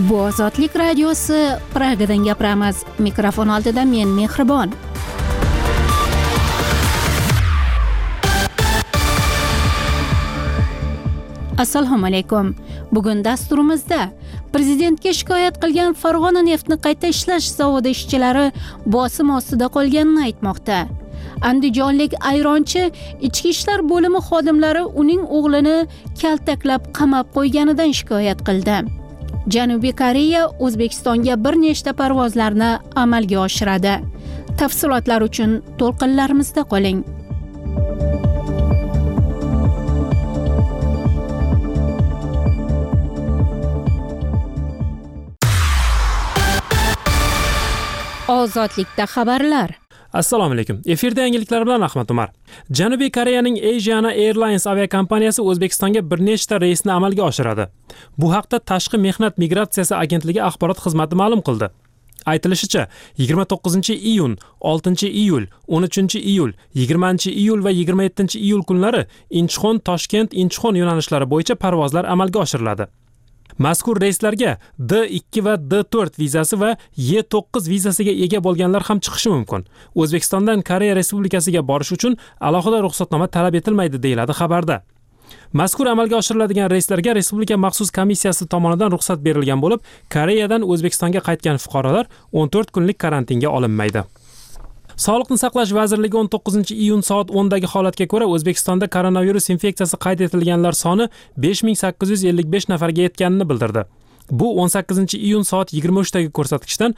Bu Ozodlik radiosi, Pragadan gapiramiz. Mikrofon oldida men Mehribon. Assalomu alaykum. Bugun dasturimizda prezidentga shikoyat qilgan Farg'ona neftni qayta ishlash zavodi ishchilari bosim ostida qolganini aytmoqda. Andijonlik ayronchi ichki ishlar bo'limi xodimlari uning o'g'lini kaltaklab qamab qo'yganidan shikoyat qildi. Janubiy Koreya O'zbekistonga bir nechta parvozlarni amalga oshiradi. Tafsilotlar uchun to'lqinlarimizda qoling. Ozodlikda xabarlar. Assalomu alaykum. Efirda yangiliklar bilan Ahmad Umar. Janubiy Koreyaning Asiana Airlines aviakompaniyasi O'zbekistonga bir nechta reysni amalga oshiradi. Bu haqda Tashqi mehnat migratsiyasi agentligi axborot xizmati ma'lum qildi. Aytilishicha, 29-iyun, 6-iyul, 13-iyul, 20-iyul va 27-iyul kunlari Inchxon, Toshkent, Inchxon yo'nalishlari bo'yicha parvozlar amalga oshiriladi. Mazkur reyslarga D2 va D4 vizasi va Y9 vizasiga ega bo'lganlar ham chiqishi mumkin. O'zbekistondan Koreya Respublikasiga borish uchun alohida ruxsatnoma talab etilmaydi, deyiladi xabarda. Mazkur amalga oshiriladigan reyslarga Respublika maxsus komissiyasi tomonidan ruxsat berilgan bo'lib, Koreyadan O'zbekistonga qaytgan fuqarolar 14 kunlik karantinga olinmaydi. Sog'liqni saqlash vazirligi 19-iyun soat 10 dagi holatga ko'ra O'zbekistonda koronavirus infeksiyasi qayd etilganlar soni 5855 nafarga yetganini bildirdi. Bu 18-iyun soat 23 dagi ko'rsatkichdan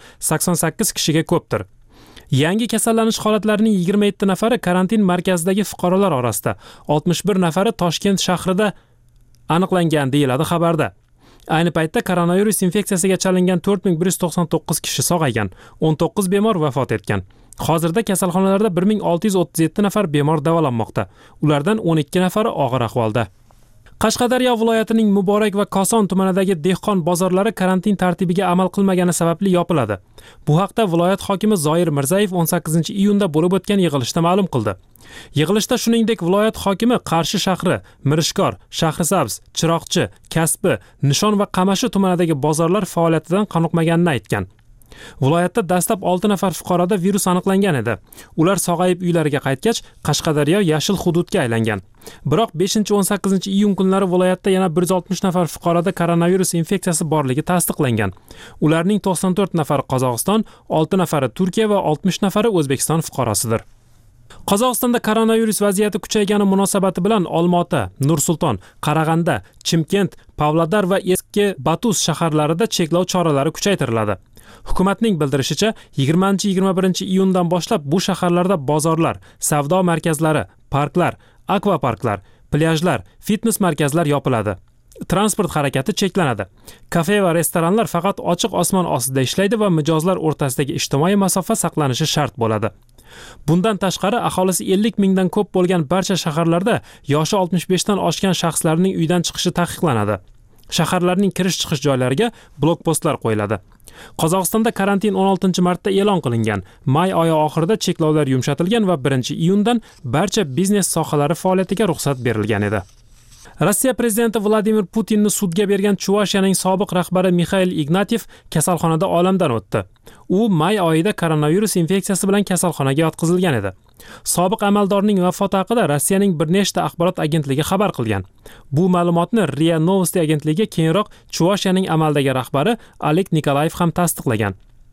88 kishiga ko'pdir. Yangi kasallanish holatlarining 27 nafari karantin markazidagi fuqarolar orasida, 61 nafari Toshkent shahrida aniqlangan, deyiladi xabarda. Ayni paytda koronavirus infeksiyasiga chalingan 4199 kishi sog'aygan, 19 bemor vafot etgan. Hozirda kasalxonalarda 1637 nafar bemor davolanmoqda. Ulardan 12 nafari og'ir ahvolda. Qashqadaryo viloyatining Muborak va Koson tumanidagi dehqon bozorlari karantin tartibiga amal qilmagani sababli yopiladi. Bu haqda viloyat hokimi Zoir Mirzayev 18-iyunda bo'lib o'tgan yig'ilishda ma'lum qildi. Yig'ilishda shuningdek viloyat hokimi Qarshi shahri, Mirishkor, Shahrisabz, Chiroqchi, Kasbi, Nishon va Qamashi tumanidagi bozorlar faoliyatidan qoniqmaganini aytgan. Viloyatda dastlab 6 nafar fuqaroda virus aniqlangan edi. Ular sog'ayib uylariga qaytgach, Qashqadaryo yashil hududga aylangan. Biroq 5-18-iyun kunlari viloyatda yana 160 nafar fuqaroda koronavirus infeksiyasi borligi tasdiqlangan. Ularning 94 nafari Qozog'iston, 6 nafari Turkiya va 60 nafari O'zbekiston fuqarosidir. Qozog'istonda koronavirus vaziyati kuchaygani munosabati bilan Olmaota, Nur-Sulton, Qarag'anda, Chimkent, Pavlodar va Eski Batus shaharlarida cheklov choralari kuchaytiriladi. Hukumatning bildirishicha, 20-21-iyundan boshlab bu shaharlarda bozorlar, savdo markazlari, parklar, akvaparklar, plyajlar, fitnes markazlar yopiladi. Transport harakati cheklanadi. Kafe va restoranlar faqat ochiq osmon ostida ishlaydi va mijozlar o'rtasidagi ijtimoiy masofa saqlanishi shart bo'ladi. Bundan tashqari, aholisi 50 mingdan ko'p bo'lgan barcha shaharlarda yoshi 65 dan oshgan shaxslarning uydan chiqishi taqiqlanadi. Shaharlarning kirish-chiqish joylariga blokpostlar qo'yiladi. Qozog'istonda karantin 16-martda e'lon qilingan. May oyi oxirida cheklovlar yumshatilgan va 1-iyundan barcha biznes sohalari faoliyatiga ruxsat berilgan edi. Rossiya prezidenti Vladimir Putinni sudga bergan Chuvashiyaning sobiq rahbari Mikhail Ignatyev kasalxonada olamdan o'tdi. U may oyida koronavirus infeksiyasi bilan kasalxonaga yotqizilgan edi. Sobiq amaldorning vafoti haqida Rossiyaning bir nechta axborot agentligi xabar qilgan. Bu ma'lumotni RIA Novosti agentligi keyinroq Chuvashiyaning amaldagi rahbari Oleg Nikolayev ham tasdiqlagan.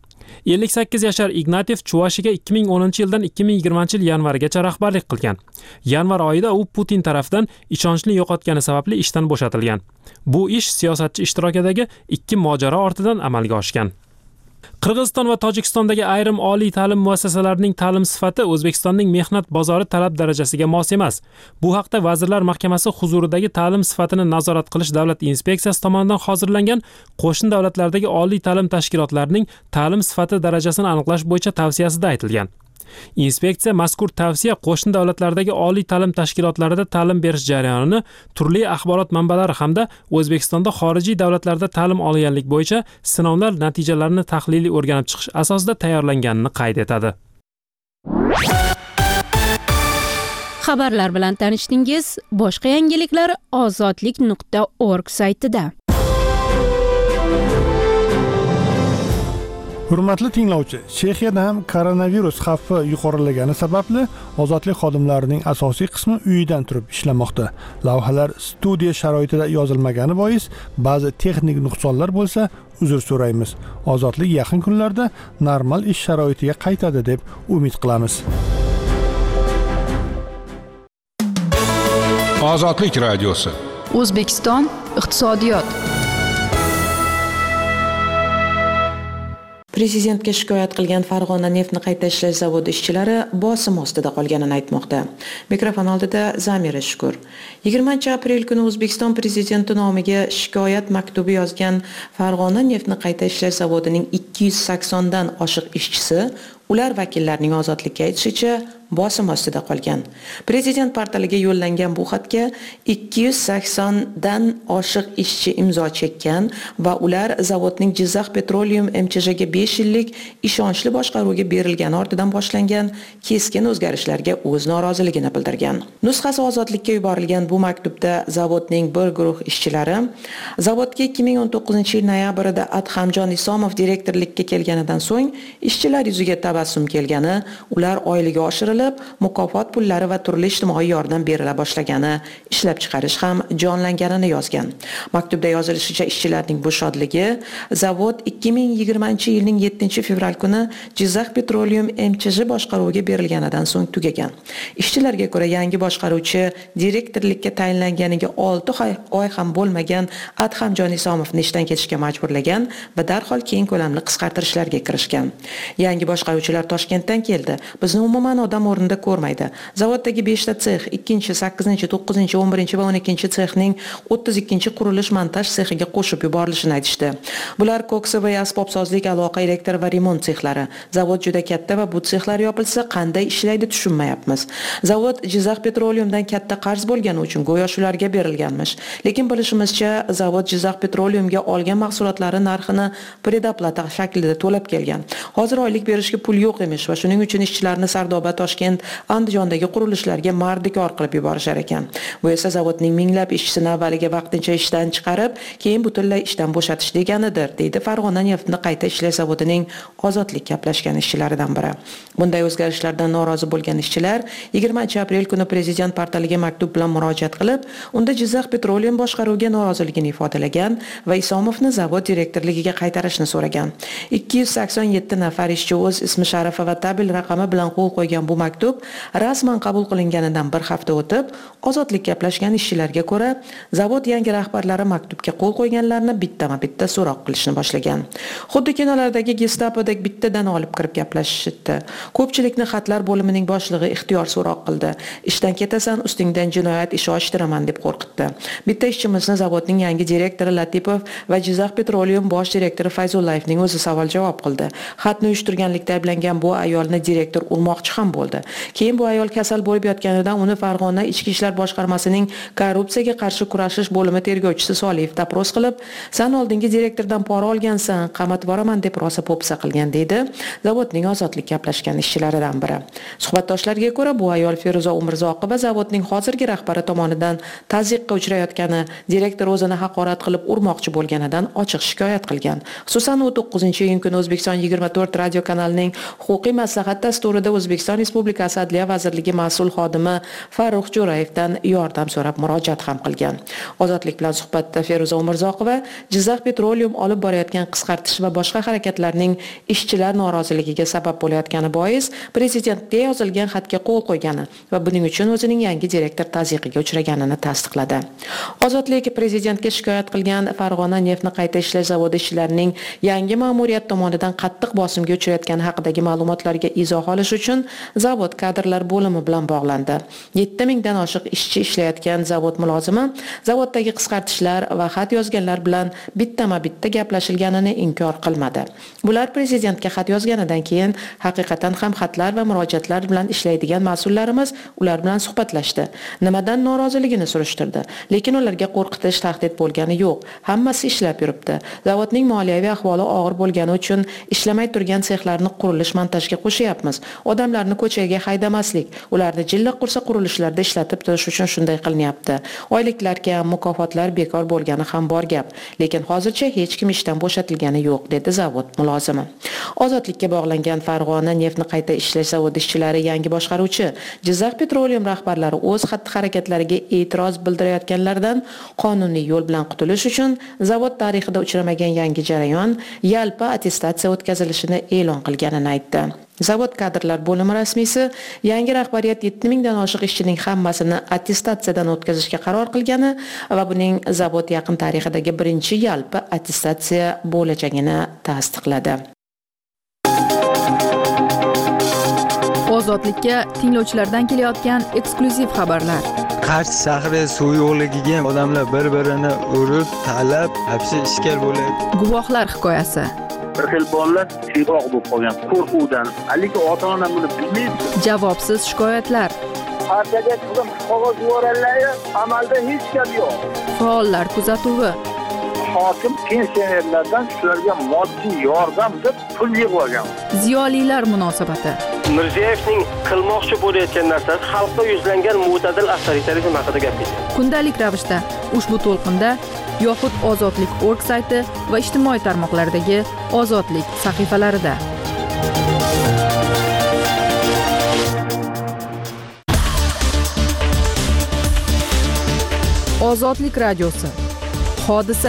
58 yashar Ignatyev Chuvashiyaga 2010-yildan 2020-yil yanvarigacha rahbarlik qilgan. Yanvar oyida u Putin tomonidan ishonchni yo'qotgani sababli ishdan bo'shatilgan. Bu ish siyosatchi ishtirokidagi 2 mojaro ortidan amalga oshgan. Qirg'iziston va Tojikistondagi ayrim oliy ta'lim muassasalarining ta'lim sifati O'zbekistonning mehnat bozori talab darajasiga mos emas. Bu haqda Vazirlar Mahkamasi huzuridagi ta'lim sifatini nazorat qilish davlat inspeksiyasi tomonidan hozirlangan qo'shni davlatlardagi oliy ta'lim tashkilotlarining ta'lim sifati darajasini aniqlash bo'yicha tavsiyasida aytilgan. Inspeksiya mazkur tavsiya qo'shni davlatlardagi oliy ta'lim tashkilotlarida ta'lim berish jarayonini turli axborot manbalari hamda O'zbekistonda xorijiy davlatlarda ta'lim olganlik bo'yicha sinovlar natijalarini tahliliy o'rganib chiqish asosida tayyorlanganini qayd etadi. Xabarlar bilan tanishdingiz. Boshqa yangiliklar ozodlik.org saytida. Hurmatli tinglovchi, Chexiyada ham koronavirus xavfi yuqorilagani sababli ozodlik xodimlarining asosiy qismi uyidan turib ishlamoqda. Lavhalar studiya sharoitida yozilmagani bois ba'zi texnik nuqsonlar bo'lsa, uzr so'raymiz. Ozodlik yaqin kunlarda normal ish sharoitiga qaytadi deb umid qilamiz. Ozodlik radiosi. O'zbekiston iqtisodiyot. Prezidentga shikoyat qilgan Farg'ona neftni qayta ishlash zavodi ishchilari bosim ostida qolganini aytmoqda. Mikrofon oldida Zamira Shukur. 20-aprel kuni O'zbekiston prezidenti nomiga shikoyat maktubi yozgan Farg'ona neftni qayta ishlash zavodining 280 dan oshiq ishchisi ular vakillarining ozodlikka aytishicha bosim ostida qolgan. Prezident portaliga yo'llangan bu xatga 280 dan oshiq ishchi imzo chekkan va ular zavodning Jizzax Petroleum MCHga 5 yillik ishonchli boshqaruvga berilgani ortidan boshlangan keskin o'zgarishlarga o'z noroziligini bildirgan. Nusxasi ozodlikka yuborilgan bu maktubda zavodning bir guruh ishchilari zavodga 2019-yil noyabrida Adhamjon Isomov direktorlikka kelganidan so'ng ishchilar yuziga tabassum kelgani, ular oyligi oshirilib, mukofot pullari va turli ijtimoiy yordam berila boshlagani, ishlab chiqarish ham jonlanganini yozgan. Maktubda yozilishicha ishchilarning bu shodligi zavod 2020-yilning 7-fevral kuni Jizzax Petroleum MCH boshqaruviga berilganidan so'ng tugagan. Ishchilarga ko'ra yangi boshqaruvchi direktorlikka tayinlanganiga 6 oy ham bo'lmagan Adhamjon Isomovni ishdan ketishga majburlagan va darhol keng ko'lamli qisqartirishlarga kirishgan. Yangi boshqaruvchilar Toshkentdan keldi. Bizni umuman odam o'rnida ko'rmaydi. Zavoddagi 5 ta sex, 2-chi, 8-chi, 9-chi, 11-chi va 12-chi sexning 32-chi qurilish montaj sexiga qo'shib yuborilishini aytishdi. Bular ko'ksiva, asbobsozlik, aloqa, elektr va remont sexlari. Zavod juda katta va bu sexlar yopilsa qanday ishlaydi tushunmayapmiz. Zavod Jizzax Petroleumdan katta qarz bo'lgani uchun go'yo shularga berilganmish. Lekin bilishimizcha, zavod Jizzax Petroleumga olgan mahsulotlari narxini predoplata shaklida to'lab kelgan. Hozir oylik berishga pul yo'q emish va shuning uchun ishchilarni Sardoba, Toshkent, Andijondagi qurilishlarga mardikor qilib yuborishar ekan. Bu esa zavodning minglab ishchisini avvaliga vaqtincha ishdan chiqarib, keyin butunlay ishdan bo'shatish deganidir, deydi Farg'ona neftni qayta ishlash zavodining ozodlik gaplashgan ishchilaridan biri. Bunday o'zgarishlardan norozi bo'lgan ishchilar 20-aprel kuni prezident portaliga maktub bilan murojaat qilib, unda Jizzax Petroleum boshqaruviga noroziligini ifodalagan va Isomovni zavod direktorligiga qaytarishni so'ragan. 287 nafar ishchi o'z ismi sharifi va tabil raqami bilan qo'l qo'ygan bu maktub rasman qabul qilinganidan bir hafta o'tib, ozodlik gaplashgan ishchilarga ko'ra, zavod yangi rahbarlari maktubga qo'l qo'yganlarni bittama-bitta so'roq qilishni boshlagan. Xuddi kinolardagi Gestapodek bittadan olib kirib gaplashishdi. Ko'pchilikni xatlar bo'limining boshlig'i ixtiyor so'roq qildi. Ishdan ketasan, ustingdan jinoyat ishi ochtiraman deb qo'rqitdi. Bitta ishchimizni zavodning yangi direktori Latipov va Jizzax Petroleum bosh direktori Fayzullayevning o'zi savol-javob qildi. Xatni uyushtirganlikda ayblangan bu ayolni direktor urmoqchi ham bo'ldi. Keyin bu ayol kasal bo'lib yotganidan uni Farg'ona Ichki ishlar boshqarmasining korrupsiyaga qarshi kurashish bo'limi tergovchisi Soliyev tapros qilib, "Sen oldingi direktordan pora olgansan, qamatib boraman" deb rosa po'pisa qilgan, deydi zavodning ozodlik gaplashgan ishchilaridan biri. Suhbatdoshlarga ko'ra, bu ayol Feruza Umurzoqova zavodning hozirgi rahbari tomonidan tazyiqqa uchrayotgani, direktor o'zini haqorat qilib urmoqchi bo'lganidan ochiq shikoyat qilgan. Xususan, 9-iyun kuni O'zbekiston 24 radio kanalining huquqiy maslahat dasturida O'zbekiston Respublikasi Adliya vazirligi mas'ul xodimi Farruh Jo'rayevdan yordam so'rab murojaat ham qilgan. Ozodlik bilan suhbatda Feruza Umurzoqova Jizzax Petroleum olib borayotgan qisqartirish va boshqa harakatlarning ishchilar noroziligiga sabab bo'layotgani bois prezidentga yozilgan xatga qo'l qo'ygani va buning uchun o'zining yangi direktor tazyiqiga uchraganini tasdiqladi. Ozodlik prezidentga shikoyat qilgan Farg'ona neftni qayta ishlash zavodi ishchilarining yangi ma'muriyat tomonidan qattiq bosimga uchrayotgani haqidagi ma'lumotlarga izoh olish uchun zavod kadrlar bo'limi bilan bog'landi. 7000 dan oshiq ishchi ishlayotgan zavod mulozimi zavoddagi qisqartirishlar va xat yozganlar bilan bittama-bitta gaplashilganini inkor qilmadi. Bular prezidentga xat yozganidan keyin haqiqatan ham xatlar va murojaatlar bilan ishlaydigan mas'ullarimiz ular bilan suhbatlashdi. Nimadan noroziligini surishtirdi. Lekin ularga qo'rqitish, tahdid bo'lgani yo'q. Hammasi ishlab yuribdi. Zavodning moliyaviy ahvoli og'ir bo'lgani uchun ishlamay turgan sexlarni qurilish qurilish montajga qo'shyapmiz. Odamlarni ko'chaga haydamaslik, ularni jilla qursa qurilishlarda ishlatib turish uchun shunday qilinyapti. Oyliklar kam, mukofotlar bekor bo'lgani ham bor gap, lekin hozircha hech kim ishdan bo'shatilgani yo'q, dedi zavod mulozimi. Ozodlikka bog'langan Farg'ona neftni qayta ishlash zavodi ishchilari yangi boshqaruvchi Jizzax Petroleum rahbarlari o'z xatti-harakatlariga e'tiroz bildirayotganlardan qonuniy yo'l bilan qutulish uchun zavod tarixida uchramagan yangi jarayon yalpi attestatsiya o'tkazilishini e'lon qilganini aytdi. Zavod kadrlar bo'limi rasmiysi yangi rahbariyat 7000 dan oshiq ishchining hammasini attestatsiyadan o'tkazishga qaror qilgani va buning zavod yaqin tarixidagi birinchi yalpi attestatsiya bo'lajagini tasdiqladi. Ozodlikka tinglovchilardan kelayotgan eksklyuziv xabarlar. Qarshi shahri suv yo'qligiga odamlar bir-birini urib, talab, hapsi ishkal bo'lyapti. Guvohlar hikoyasi. Bir xil bolalar siyg'oq bo'lib qolgan qo'rquvdan, lekin ota-ona buni bilmaydi. Javobsiz shikoyatlar. Partiyaga chiqib qog'oz yuborganlar, amalda hech gap yo'q. Faollar kuzatuvi. Hokim pensionerlardan shularga moddiy yordam deb pul yig'ib olgan. Ziyolilar munosabati. Mirziyevning qilmoqchi bo'layotgan narsasi xalqqa yuzlangan mo'tadil avtoritarizm haqida gapirdi. Kundalik ravishda ushbu to'lqinda yoxud Ozodlik org sayti va ijtimoiy tarmoqlardagi Ozodlik sahifalarida. Ozodlik radiosi. Hodisa.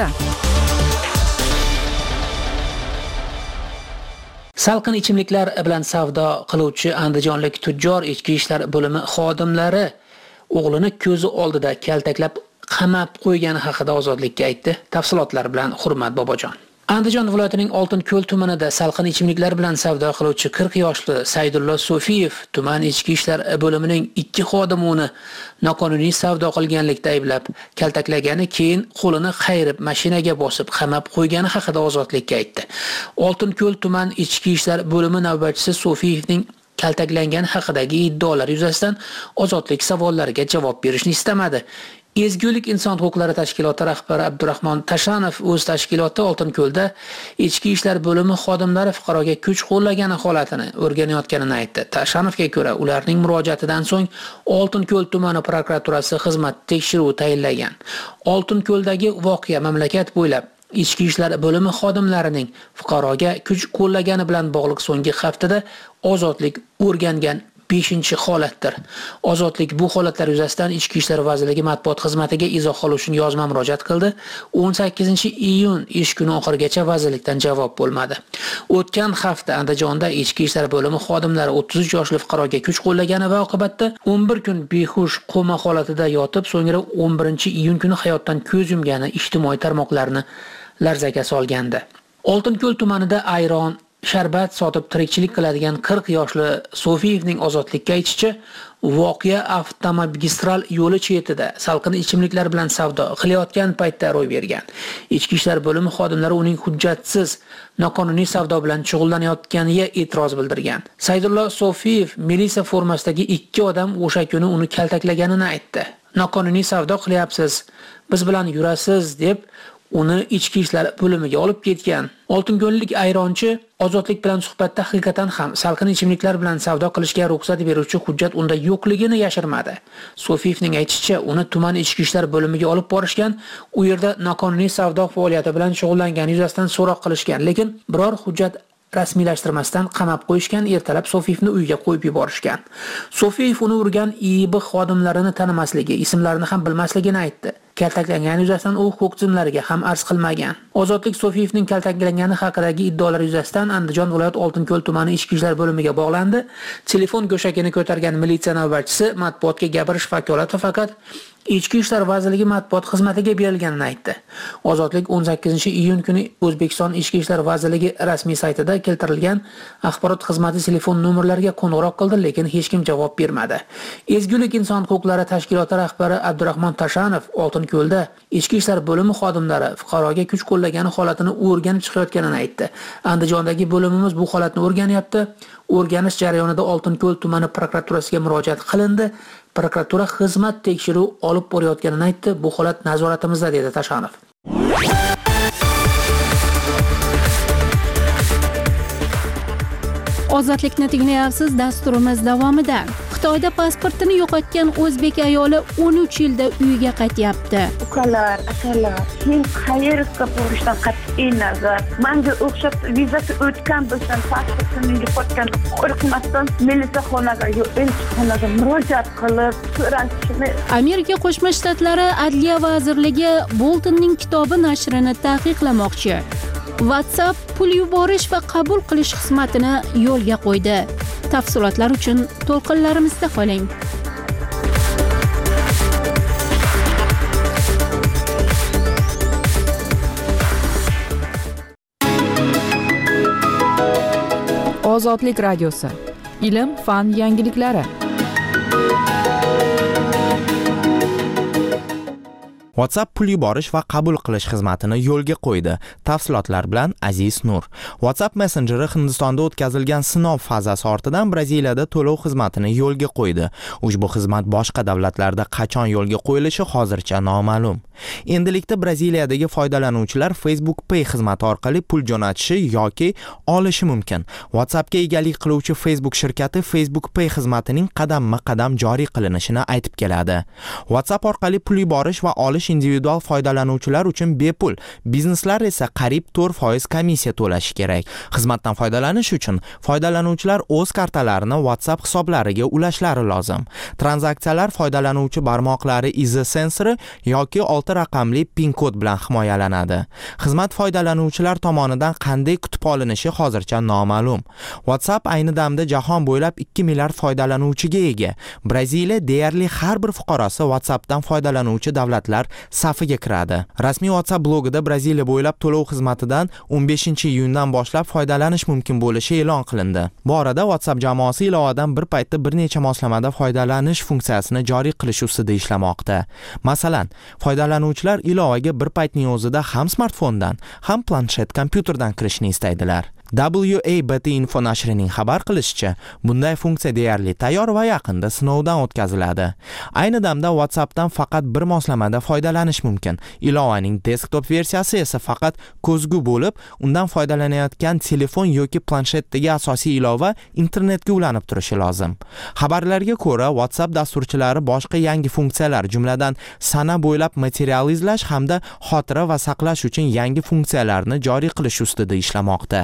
Salqin ichimliklar bilan savdo qiluvchi andijonlik tujjor ichki ishlar bo'limi xodimlari o'g'lini ko'zi oldida kaltaklab qamab qo'ygani haqida Ozodlikka aytdi. Tafsilotlar bilan Hurmat Bobojon. Andijon viloyatining Oltinko'l tumanida salqin ichimliklar bilan savdo qiluvchi 40 yoshli Saydullo Sofiyev tuman ichki ishlar bo'limining 2 xodimini noqonuniy savdo qilganlikda ayblab, kaltaklagani, keyin qo'lini qayrib mashinaga bosib qamab qo'ygani haqida Ozodlikka aytdi. Oltinko'l tuman ichki ishlar bo'limi navbatchisi Sofiyevning kaltaklangani haqidagi iddaolar yuzasidan Ozodlik savollariga javob berishni istamadi. Ezgulik inson huquqlari tashkiloti rahbari Abdurahmon Tashanov o'z tashkiloti Oltinko'lda ichki ishlar bo'limi xodimlari fuqaroga kuch qo'llagani holatini o'rganayotganini aytdi. Tashanovga ko'ra, ularning murojaatidan so'ng Oltinko'l tumani prokuraturasi xizmat tekshiruvi tayinlagan. Oltinko'ldagi voqea mamlakat bo'ylab ichki ishlar bo'limi xodimlarining fuqaroga kuch qo'llagani bilan bog'liq so'nggi haftada Ozodlik o'rgangan 5-holatdir. Ozodlik bu holatlar yuzasidan Ichki ishlar vazirligi matbuot xizmatiga izoh olish uchun yozma murojaat qildi. 18-iyun ish kuni oxirigacha vazirlikdan javob bo'lmadi. O'tgan hafta Andijonda Ichki ishlar bo'limi xodimlari 33 yoshli fuqaroga kuch qo'llagani va oqibatda 11 kun behush koma holatida yotib, so'ngra 11-iyun kuni hayotdan ko'z yumgani ijtimoiy tarmoqlarni larzaga solgandi. Oltinko'l tumanida ayron sharbat sotib tirikchilik qiladigan 40 yoshli Sofiyevning Ozodlikka aytishicha, voqea avtomagistral yo'li chetida salqin ichimliklar bilan savdo qilayotgan paytda ro'y bergan. Ichki ishlar bo'limi xodimlari uning hujjatsiz noqonuniy savdo bilan shug'ullanayotganiga e'tiroz bildirgan. Saydullo Sofiyev militsiya formasidagi 2 odam o'sha kuni uni kaltaklaganini aytdi. Noqonuniy savdo qilyapsiz, biz bilan yurasiz deb uni ichki ishlar bo'limiga olib ketgan. Oltinko'llik ayronchi Ozodlik bilan suhbatda haqiqatan ham salqin ichimliklar bilan savdo qilishga ruxsat beruvchi hujjat unda yo'qligini yashirmadi. Sofiyevning aytishicha, uni tuman ichki ishlar bo'limiga olib borishgan, u yerda noqonuniy savdo faoliyati bilan shug'ullangani yuzasidan so'roq qilishgan, lekin biror hujjat rasmiylashtirmasdan qamab qo'yishgan. Ertalab Sofiyevni uyga qo'yib yuborishgan. Sofiyev uni urgan IIB xodimlarini tanimasligi, ismlarini ham bilmasligini aytdi. Kaltaklangani yuzasidan u huquq tizimlariga ham arz qilmagan. Ozodlik Sofiyevning kaltaklangani haqidagi iddaolar yuzasidan Andijon viloyat Oltinko'l tumani ichki ishlar bo'limiga bog'landi. Telefon go'shagini ko'targan militsiya navbatchisi matbuotga gapirish vakolati faqat Ichki ishlar vazirligi matbuot xizmatiga berilganini aytdi. Ozodlik 18-iyun kuni O'zbekiston Ichki ishlar vazirligi rasmiy saytida keltirilgan axborot xizmati telefon nomerlariga qo'ng'iroq qildi, lekin hech kim javob bermadi. Ezgulik inson huquqlari tashkiloti rahbari Abdurahmon Tashanov Oltinko'lda ichki ishlar bo'limi xodimlari fuqaroga kuch qo'llagani holatini o'rganib chiqayotganini aytdi. Andijondagi bo'limimiz bu holatni o'rganyapti. O'rganish jarayonida Oltinko'l tumani prokuraturasiga murojaat qilindi. Prokuratura xizmat tekshiruv olib borayotganini aytdi. Bu holat nazoratimizda, dedi Tashanov. Ozodlikni tinglayapsiz. Dasturimiz davomida Xitoyda pasportini yo'qotgan o'zbek ayoli 13 yilda uyiga qaytyapti. Ukalar, akalar, men qayerga borishdan qat'iy nazar, menga o'xshab vizasi o'tgan bo'lsam, pasportini yo'qotgan qo'rqmasdan militsiyaxonaga elchixonaga murojaat qilib so'rashni. Amerika Qo'shma Shtatlari Adliya vazirligi Boltonning kitobi nashrini taqiqlamoqchi. WhatsApp pul yuborish va qabul qilish xizmatini yo'lga qo'ydi. Tafsilotlar uchun to'lqinlarimizda qoling. Ozodlik radiosi. Ilm, fan yangiliklari. WhatsApp pul yuborish va qabul qilish xizmatini yo'lga qo'ydi. Tafsilotlar bilan Aziz Nur. WhatsApp messenjeri Hindistonda o'tkazilgan sinov fazasi ortidan Braziliyada to'lov xizmatini yo'lga qo'ydi. Ushbu xizmat boshqa davlatlarda qachon yo'lga qo'yilishi hozircha noma'lum. Endilikda Braziliyadagi foydalanuvchilar Facebook Pay xizmati orqali pul jo'natishi yoki olishi mumkin. WhatsAppga egalik qiluvchi Facebook shirkati Facebook Pay xizmatining qadamma-qadam joriy qilinishini aytib keladi. WhatsApp orqali pul yuborish va olish individual foydalanuvchilar uchun bepul, bizneslar esa qariyb 4% komissiya to'lashi kerak. Xizmatdan foydalanish uchun foydalanuvchilar o'z kartalarini WhatsApp hisoblariga ulashlari lozim. Tranzaksiyalar foydalanuvchi barmoqlari izi sensori yoki 6 raqamli PIN kod bilan himoyalanadi. Xizmat foydalanuvchilar tomonidan qanday kutib olinishi hozircha noma'lum. WhatsApp ayni damda jahon bo'ylab 2 milliard foydalanuvchiga ega. Braziliya deyarli har bir fuqarosi WhatsAppdan foydalanuvchi davlatlar safiga kiradi. Rasmiy WhatsApp blogida Braziliya bo'ylab to'lov xizmatidan 15-iyundan boshlab foydalanish mumkin bo'lishi e'lon qilindi. Bu orada WhatsApp jamoasi ilovadan bir paytda bir necha moslamada foydalanish funksiyasini joriy qilish ustida ishlamoqda. Masalan, foydalanuvchilar ilovaga bir paytning o'zida ham smartfondan, ham planshet kompyuterdan kirishni istaydilar. WABT Info nashrining xabar qilishicha, bunday funksiya deyarli tayyor va yaqinda sinovdan o'tkaziladi. Ayni damda WhatsAppdan faqat bir moslamada foydalanish mumkin. Ilovaning desktop versiyasi esa faqat ko'zgu bo'lib, undan foydalanayotgan telefon yoki planshetdagi asosiy ilova internetga ulanib turishi lozim. Xabarlarga ko'ra, WhatsApp dasturchilari boshqa yangi funksiyalar, jumladan sana bo'ylab material izlash hamda xotira va saqlash uchun yangi funksiyalarni joriy qilish ustida ishlamoqda.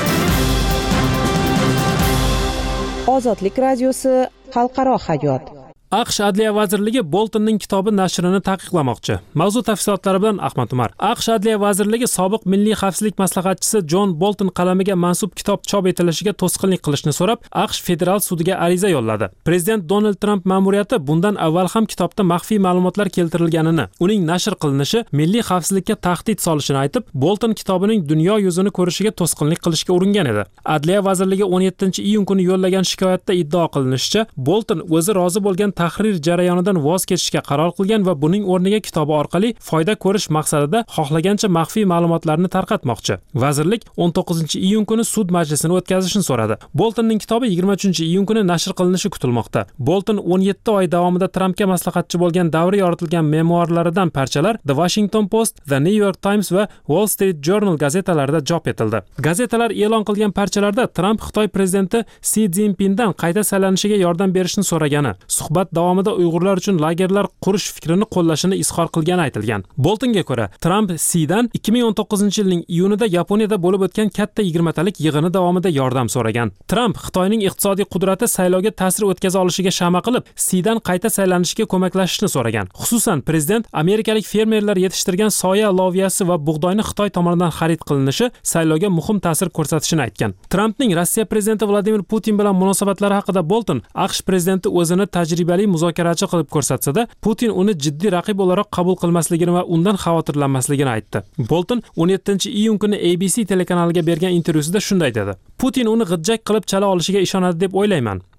Ozodlik radiosi xalqaro hayot. AQSh Adliya vazirligi Boltonning kitobi nashrini taqiqlamoqchi. Mavzu tafsilotlari bilan Ahmad Umar. AQSh Adliya vazirligi sobiq milliy xavfsizlik maslahatchisi John Bolton qalamiga mansub kitob chop etilishiga to'sqinlik qilishni so'rab, AQSh federal sudiga ariza yo'lladi. Prezident Donald Trump ma'muriyati bundan avval ham kitobda maxfiy ma'lumotlar keltirilganini, uning nashr qilinishi milliy xavfsizlikka tahdid solishini aytib, Bolton kitobining dunyo yuzini ko'rishiga to'sqinlik qilishga uringan edi. Adliya vazirligi 17-iyun kuni yo'llagan shikoyatda iddao qilinishicha, Bolton o'zi rozi bo'lgan tahrir jarayonidan voz kechishga qaror qilgan va buning o'rniga kitobi orqali foyda ko'rish maqsadida xohlagancha maxfiy ma'lumotlarni tarqatmoqchi. Vazirlik 19-iyun kuni sud majlisini o'tkazishni so'radi. Boltonning kitobi 23-iyun kuni nashr qilinishi kutilmoqda. Bolton 17 oy davomida Trumpga maslahatchi bo'lgan davri yoritilgan memuarlaridan parchalar The Washington Post, The New York Times va Wall Street Journal gazetalarida chop etildi. Gazetalar e'lon qilgan parchalarda Trump Xitoy prezidenti Si Szinpindan qayta saylanishiga yordam berishni so'ragani, suhbat davomida Uyg'urlar uchun lagerlar qurish fikrini qo'llashini izhor qilgani aytilgan. Boltonga ko'ra, Trump Sidan 2019-yilning iyunida Yaponiyada bo'lib o'tgan katta 20talik yig'ini davomida yordam so'ragan. Trump Xitoyning iqtisodiy qudrati saylovga ta'sir o'tkaza olishiga shama qilib, Sidan qayta saylanishiga ko'maklashishni so'ragan. Xususan, prezident amerikalik fermerlar yetishtirgan soya loviyasi va bug'doyni Xitoy tomonidan xarid qilinishi saylovga muhim ta'sir ko'rsatishini aytgan. Trumpning Rossiya prezidenti Vladimir Putin bilan munosabatlari haqida Bolton, AQSh prezidenti o'zini tajribali muzokarachi qilib ko'rsatsada, Putin uni jiddiy raqib o'laroq qabul qilmasligini va undan xavotirlanmasligini aytdi. Bolton 17-iyun kuni ABC telekanaliga bergan intervyusida shunday dedi: Putin uni g'ijjak qilib chala olishiga ishonadi deb o'ylayman.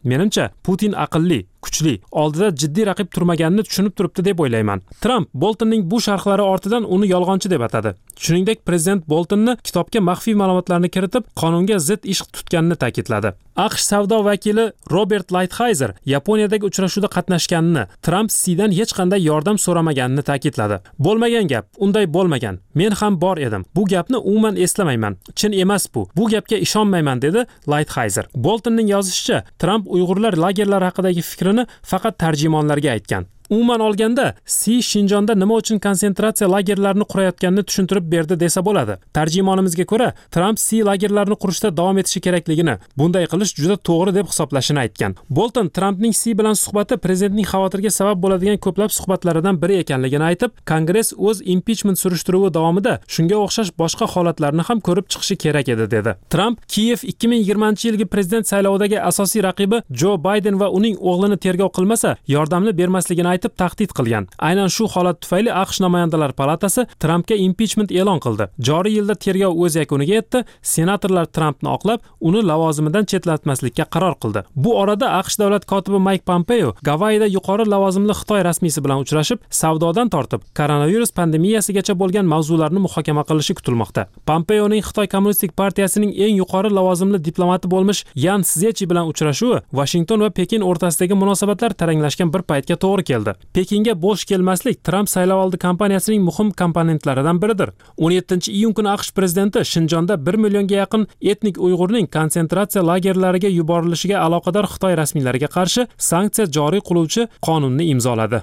Menimcha, Putin aqlli, kuchli, oldida jiddiy raqib turmaganini tushunib turibdi deb o'ylayman. Trump Boltonning bu sharhlari ortidan uni yolg'onchi deb atadi. Shuningdek, prezident Boltonni kitobga maxfiy ma'lumotlarni kiritib, qonunga zid ish tutganini ta'kidladi. AQSh savdo vakili Robert Lighthizer Yaponiyadagi uchrashuvda qatnashganini, Trump Sidan hech qanday yordam so'ramaganini ta'kidladi. Bo'lmagan gap, unday bo'lmagan. Men ham bor edim. Bu gapni umuman eslamayman. Chin emas bu. Bu gapga ishonmayman dedi Lighthizer. Boltonning yozishicha, Trump Uyg'urlar lagerlari haqidagi fikrini faqat tarjimonlarga aytgan. Umuman olganda, Si Shinjonda nima uchun konsentratsiya lagerlarini qurayotganini tushuntirib berdi desa bo'ladi. Tarjimonimizga ko'ra, Trump Si lagerlarini qurishda davom etishi kerakligini, bunday qilish juda to'g'ri deb hisoblashini aytgan. Bolton Trumpning Si bilan suhbati prezidentning xavotirga sabab bo'ladigan ko'plab suhbatlaridan biri ekanligini aytib, Kongress o'z impichment surishtiruvi davomida shunga o'xshash boshqa holatlarni ham ko'rib chiqishi kerak edi dedi. Trump Kiyev 2020-yilgi prezident saylovidagi asosiy raqibi Joe Biden va uning o'g'lini tergov qilmasa, yordamni bermasligini aytib tahdid qilgan. Aynan shu holat tufayli AQSh namoyandalar palatasi Trumpga impichment e'lon qildi. Joriy yilda tergov o'z yakuniga yetdi. Senatorlar Trumpni oqlab, uni lavozimidan chetlatmaslikka qaror qildi. Bu orada AQSh davlat kotibi Mike Pompeo Gavayida yuqori lavozimli Xitoy rasmiysi bilan uchrashib, savdodan tortib, koronavirus pandemiyasigacha bo'lgan mavzularni muhokama qilishi kutilmoqda. Pompeoning Xitoy Kommunistik partiyasining eng yuqori lavozimli diplomati bo'lmish Yan Szeci bilan uchrashuvi Washington va Pekin o'rtasidagi munosabatlar taranglashgan bir paytga to'g'ri keldi. Pekinga bo'sh kelmaslik Trump saylovoldi kampaniyasining muhim komponentlaridan biridir. 17-iyun kuni AQSh prezidenti Shinjonda 1 millionga yaqin etnik Uyg'urning konsentratsiya lagerlariga yuborilishiga aloqador Xitoy rasmiylariga qarshi sanksiya joriy qiluvchi qonunni imzoladi.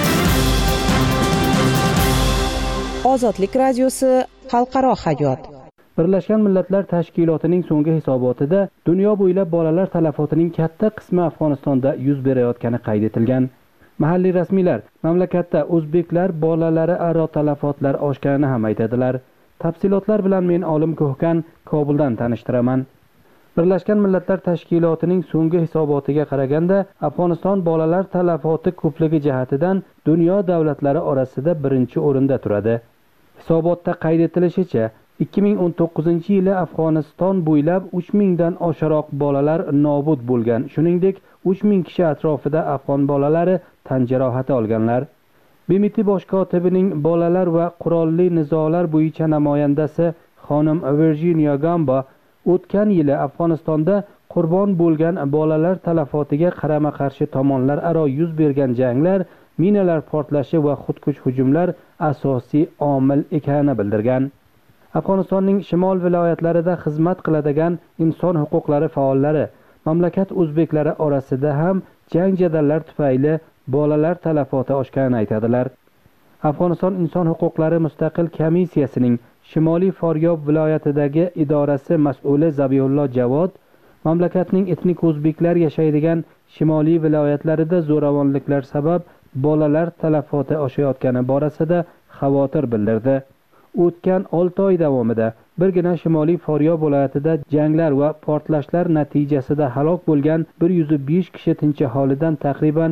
Ozodlik radiosi xalqaro hayot. Birlashgan Millatlar Tashkilotining so'nggi hisobotida dunyo bo'ylab bolalar talafotining katta qismi Afg'onistonda yuz berayotgani qayd etilgan. Mahalliy rasmiylar mamlakatda o'zbeklar bolalari aro talafotlar oshganini ham aytadilar. Tafsilotlar bilan men Olim Ko'hkan Kobuldan tanishtiraman. Birlashgan Millatlar Tashkilotining so'nggi hisobotiga qaraganda, Afg'oniston bolalar talafoti ko'pligi jihatidan dunyo davlatlari orasida birinchi o'rinda turadi. Hisobotda qayd etilishicha, 2019-yili Afg'oniston bo'ylab 3000 dan oshiqroq bolalar nobud bo'lgan. Shuningdek, 3000 kishi atrofida afg'on bolalari tan jarohati olganlar. BMT bosh kotibining bolalar va qurolli nizolar bo'yicha namoyandasi xonim Virginia Gamba o'tgan yili Afg'onistonda qurbon bo'lgan bolalar talafotiga qarama-qarshi tomonlar aro yuz bergan janglar, minalar portlashi va xudkush hujumlar asosiy omil ekanini bildirgan. Afg'onistonning shimol viloyatlarida xizmat qiladigan inson huquqlari faollari mamlakat o'zbeklari orasida ham jang jadallar tufayli bolalar talafoti oshganini aytadilar. Afg'oniston inson huquqlari mustaqil komissiyasining Shimoliy Faryob viloyatidagi idorasi mas'uli Zabihullo Javod mamlakatning etnik o'zbeklar yashaydigan shimoliy viloyatlarida zo'ravonliklar sabab bolalar talafoti oshayotgani borasida xavotir bildirdi. O'tgan 6 oy davomida birgina Shimoliy Faryob viloyatida janglar va portlashlar natijasida halok bo'lgan 105 kishi tinch aholidan taqriban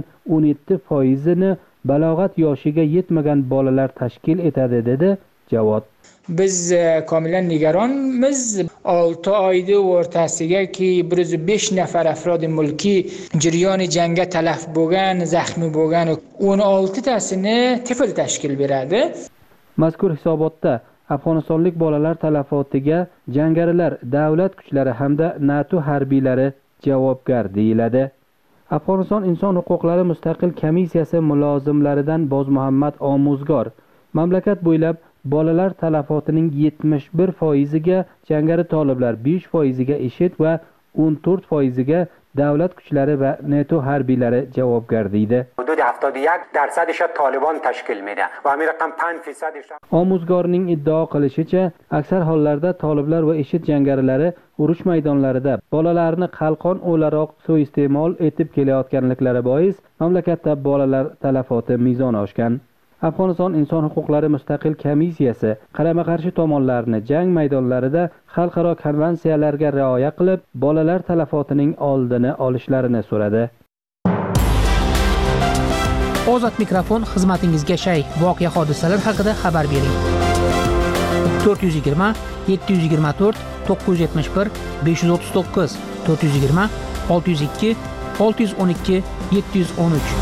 17%ni balog'at yoshiga yetmagan bolalar tashkil etadi dedi Javod. Biz kamilan nigaronmiz. 6 oyda o'rtasiga ki 105 nafar afrodi mulkiy jiryoni jangga talaf bo'lgan, zaxmi bo'lgan 16 tasini tifl tashkil beradi. Mazkur hisobotda Afg'onistonlik bolalar talafotiga jangarilar, davlat kuchlari hamda NATO harbiylari javobgar deyiladi. Afg'oniston inson huquqlari mustaqil komissiyasi mulozimlaridan Bozmuhammad Omuzgor mamlakat bo'ylab bolalar talafotining 71%ga jangari toliblar, 5%ga IShID va 14%ga davlat kuchlari va NATO harbiylari javobgar deydi. Hudud 71%ش Taliban tashkil میده و همین رقم 5%ش. Omuzgorning iddao qilishicha, aksar hollarda toliblar va IShID jangarilari urush maydonlarida bolalarni qalqon o'laroq suiiste'mol etib kelayotganliklari bois mamlakatda bolalar talafoti mezoni oshgan. Afg'oniston inson huquqlari mustaqil komissiyasi qarama-qarshi tomonlarni jang maydonlarida xalqaro konvensiyalarga rioya qilib, bolalar talafotining oldini olishlarini so'radi. Ozod mikrofon xizmatingizga shay. Voqea hodisalar haqida xabar bering. 420 724 971 539 420 602 612 713.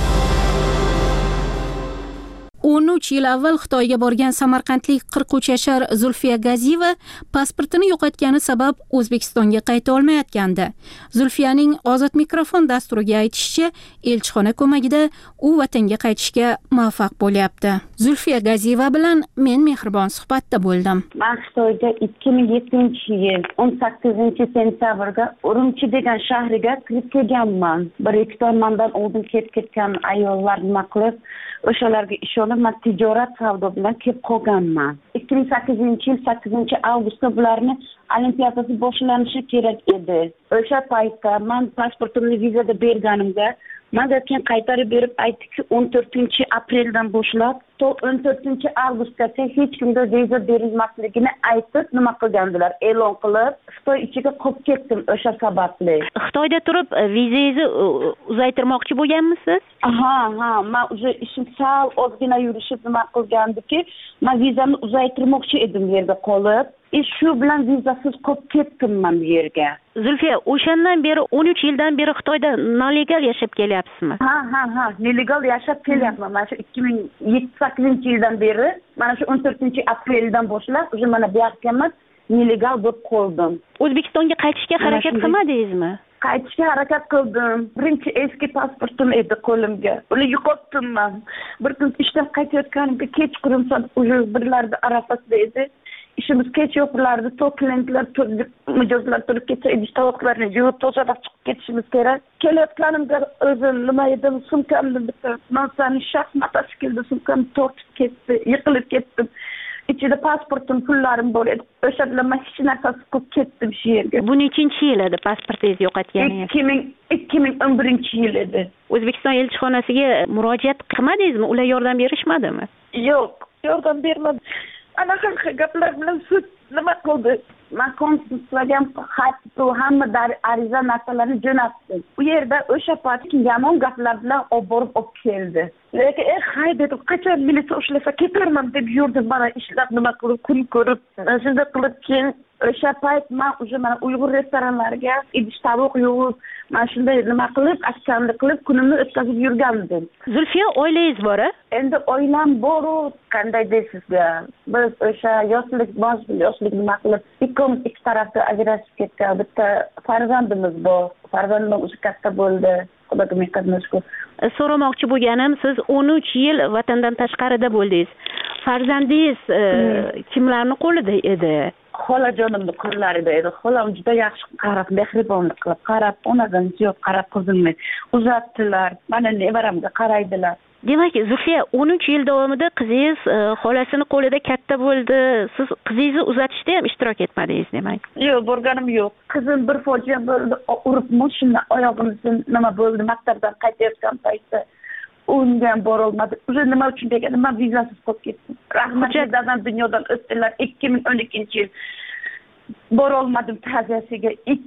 13 yil avval Xitoyga borgan samarqandlik 43 yashar Zulfiya Gaziyeva pasportini yo'qotgani sabab O'zbekistonga qayta olmayotgandi. Zulfiyaning Ozod mikrofon dasturiga aytishicha, elchixona ko'magida u vatanga qaytishga muvaffaq bo'lyapti. Zulfiya Gaziyeva bilan men mehribon suhbatda bo'ldim. Men Xitoyga 2007-yil 18-sentyabrda Urumchi degan shahriga kirib kelganman. 1-2 oy mendan oldin ketgan ayollar nima qilib, o'shalarga ishonib men tijorat savdo bilan kelib qolganman. 2008-yil 8-avgustda bularni olimpiadasi boshlanishi kerak edi. O'sha paytda men pasportimni vizada berganimda menga keyin qaytarib berib aytdiki 14-apreldan boshlab to 14-avgustgacha hech kimga viza berilmasligini aytib nima qilgandilar, e'lon qilib, Xitoy ichiga qolib ketdim o'sha sababli. Xitoyda turib vizangizni uzaytirmoqchi bo'lganmisiz? Ha, men o'sha ishim sal ozgina yurishib nima qilgandiki, men vizamni uzaytirmoqchi edim yerga qolib. Shu bilan vizasiz qolib ketdim men bu yerga. Zulfiya, o'shandan beri 13 yildan beri Xitoyda nelegal yashab kelyapsizmi? Ha, nelegal yashab kelyapman. Mana shu 2007-8-yildan beri, mana shu 14-apreldan boshlab, o'sha mana bu yerga nelegal bo'lib qoldim. O'zbekistonga qaytishga harakat qilmadingizmi? Qaytishga harakat qildim. Birinchi eski pasportim edi qo'limga. Uni yo'qotdim men. Bir kun ishdan qaytayotganimda kechqurun birlarda arafasida edi. İşimiz keç yoklardı, toplantılar, mijozlar turib ketsa, idish tovoqlarni yuvib tozalab chiqib ketishimiz kerak. Kelayotganimda o'zim nima edim, sumkamni bitta narsani shaxmat tashkilda sumkamni tortib ketdi, yiqilib ketdim. İçinde pasportum, pullarim bor edi. O'sha bilan men hech narsasiz qolib ketdim shu yerga. Bu nechinchi yil edi pasportingizni yo'qotganingiz? 2011 yil edi. O'zbekiston elchixonasiga murojaat qilmadingizmi? Ular yordam berishmadimi? Yo'q, yordam bermadi. Ana qanaqa gaplar bilan sud nima qildi? Men konsulsiyaga hamma ariza narsalarni jo'natdim. U yerda o'sha paytki yomon gaplar bilan olib borib keldi. Lekin hay dedim, qachon militsiya ushlasa ketarman deb yurdim. Mana ishlab nima qilib, kun ko'rib, shunday qilib keyin o'sha payt men o'sha mana Uyg'ur restoranlariga idish tovoq yuvib, men shunday nima qilib, akshanlik qilib kunimni o'tkazib yurgandim. Zulfiya, oilangiz bor-a? Endi oilam bor, qanday deysizga? Biz o'sha yoshlik nima qilib, ikki tarafda ajrashib ketgan. Bitta farzandimiz bor. Farzandim o'sha katta bo'ldi. Xudoga ming qadam shukr. So'ramoqchi bo'lganim, siz 13 yil vatandan tashqarida bo'ldingiz. Farzandingiz kimlarning qo'lida edi? Xolajonimning qo'llarida edi. Xolam juda yaxshi qarab, mehribonlik qilib, qarab, onadan ziyod qarab qizimni uzatdilar. Mana nevaramga qaraydilar. Demak, Zulfiya, 13 yil davomida qizingiz xolasini qo'lida katta bo'ldi. Siz qizingizni uzatishda ham ishtirok etmadingiz, demak. Yo'q, borganim yo'q. Qizim bir fojia bo'ldi, urib mashina oyog'ini nima bo'ldi, maktabdan qaytayotgan paytda unga ham bora olmadi. O'sha nima uchun deganim, men vizasiz qolib ketdim. Rahmatlilardan dunyodan o'tdilar 2012-yil. Bora olmadim ta'ziyasiga.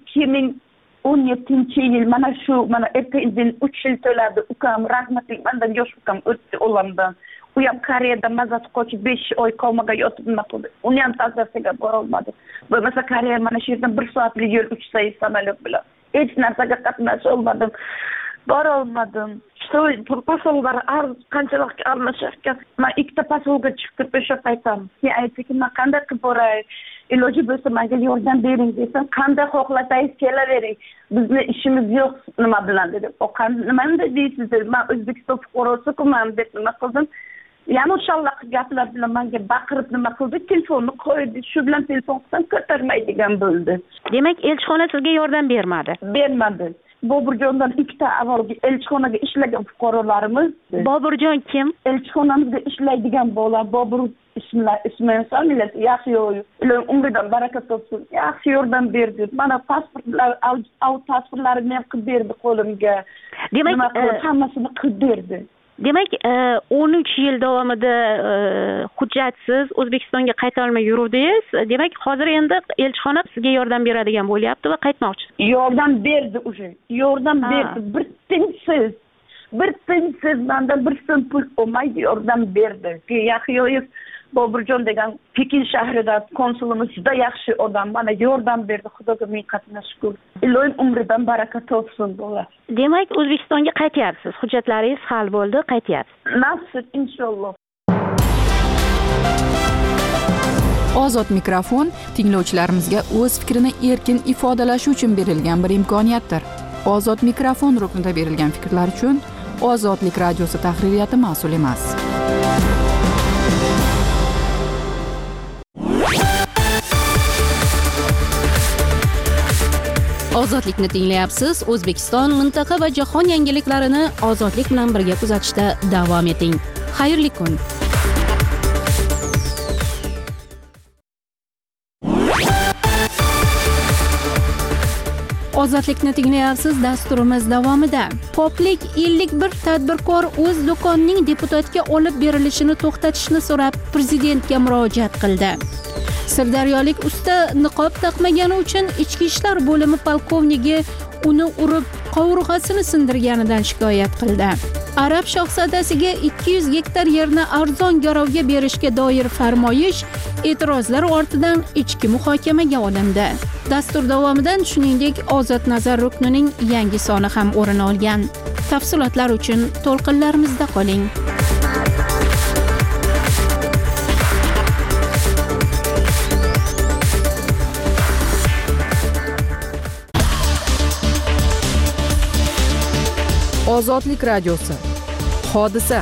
2017-yil mana erta indin 3 yil to'ladi. Ukam rahmatli mendan yosh ukam o'tdi olamdan. U ham Koreyada mazasi qochib 5 oy komaga yotib nima qildi. Uni ham ta'ziyasiga bora olmadi. Bo'lmasa Koreya mana shu yerdan 1 soatlik yo'l uchsay samolyot bilan. Hech narsaga qatnasha olmadim. Bora olmadim. Xitoy pasollar qanchalik almashgan. Men ikkita pasolga chiqib o'sha paytam. Keyin aytdiki, men qanday qilib boray? Iloji bo'lsa menga yordam bering desam, qanday xohlasangiz kelavering. Bizni ishimiz yo'q nima bilan dedi. O nima deysiz? Men O'zbekiston fuqarosiman deb nima qildim? Ya'ni shallaq gaplar bilan menga baqirib nima qildi? Telefonni qo'ydi. Shu bilan telefon qilsam ko'tarmaydigan bo'ldi. Demak, elchixona sizga yordam bermadi. Bermadi. Boburjondan ikkita avvalgi elchixonaga ishlagan fuqarolarimiz. Boburjon kim? Elchixonamizda ishlaydigan bo'lar. Bobur ismi familiyasi yaxshi yo'q. Umridan baraka topsin. Yaxshi yordam berdi. Mana pasportlarimni ham qilib berdi qo'limga. Demak, hammasini qilib berdi. Demak, 13 yil davomida hujjatsiz O'zbekistonga qayta olmay yuruvdingiz. Demak, hozir endi elchixona sizga yordam beradigan bo'lyapti va qaytmoqchi. Yordam berdi o'sha. Yordam berdi. Bir tinchsiz mendan bir so'm pul olmaydi, yordam berdi. Yaxshi Boburjon degan Pekin shahrida konsulimiz juda yaxshi odam, mana yordam berdi. Xudoga ming qatna shukr. Ilohim umridan baraka topsin bo'lar. Demak, O'zbekistonga qaytyapsiz. Hujjatlaringiz hal bo'ldi, qaytyapsiz. Nasib inshaalloh. Ozod mikrofon tinglovchilarimizga o'z fikrini erkin ifodalashi uchun berilgan bir imkoniyatdir. Ozod mikrofon ruknida berilgan fikrlar uchun Ozodlik radiosi tahririyati mas'ul emas. Ozodlikni tinglayapsiz. O'zbekiston, mintaqa va jahon yangiliklarini ozodlik bilan birga kuzatishda davom eting. Xayrli kun. Ozodlikni tinglayapsiz. Dasturimiz davomida Poplik 51 tadbirkor o'z do'konining deputatga olib berilishini to'xtatishni so'rab prezidentga murojaat qildi. Sirdaryolik usta niqob taqmagani uchun Ichki ishlar bo'limi polkovnigi uni urib, qovurg'asini sindirganidan shikoyat qildi. Arab shahzodasiga 200 gektar yerni arzon garovga berishga doir farmoyish e'tirozlar ortidan ichki muhokamaga olindi. Dastur davomidan shuningdek Ozod nazar ruknining yangi soni ham o'rin olgan. Tafsilotlar uchun to'lqinlarimizda qoling. Ozodlik radiosi. Hodisa.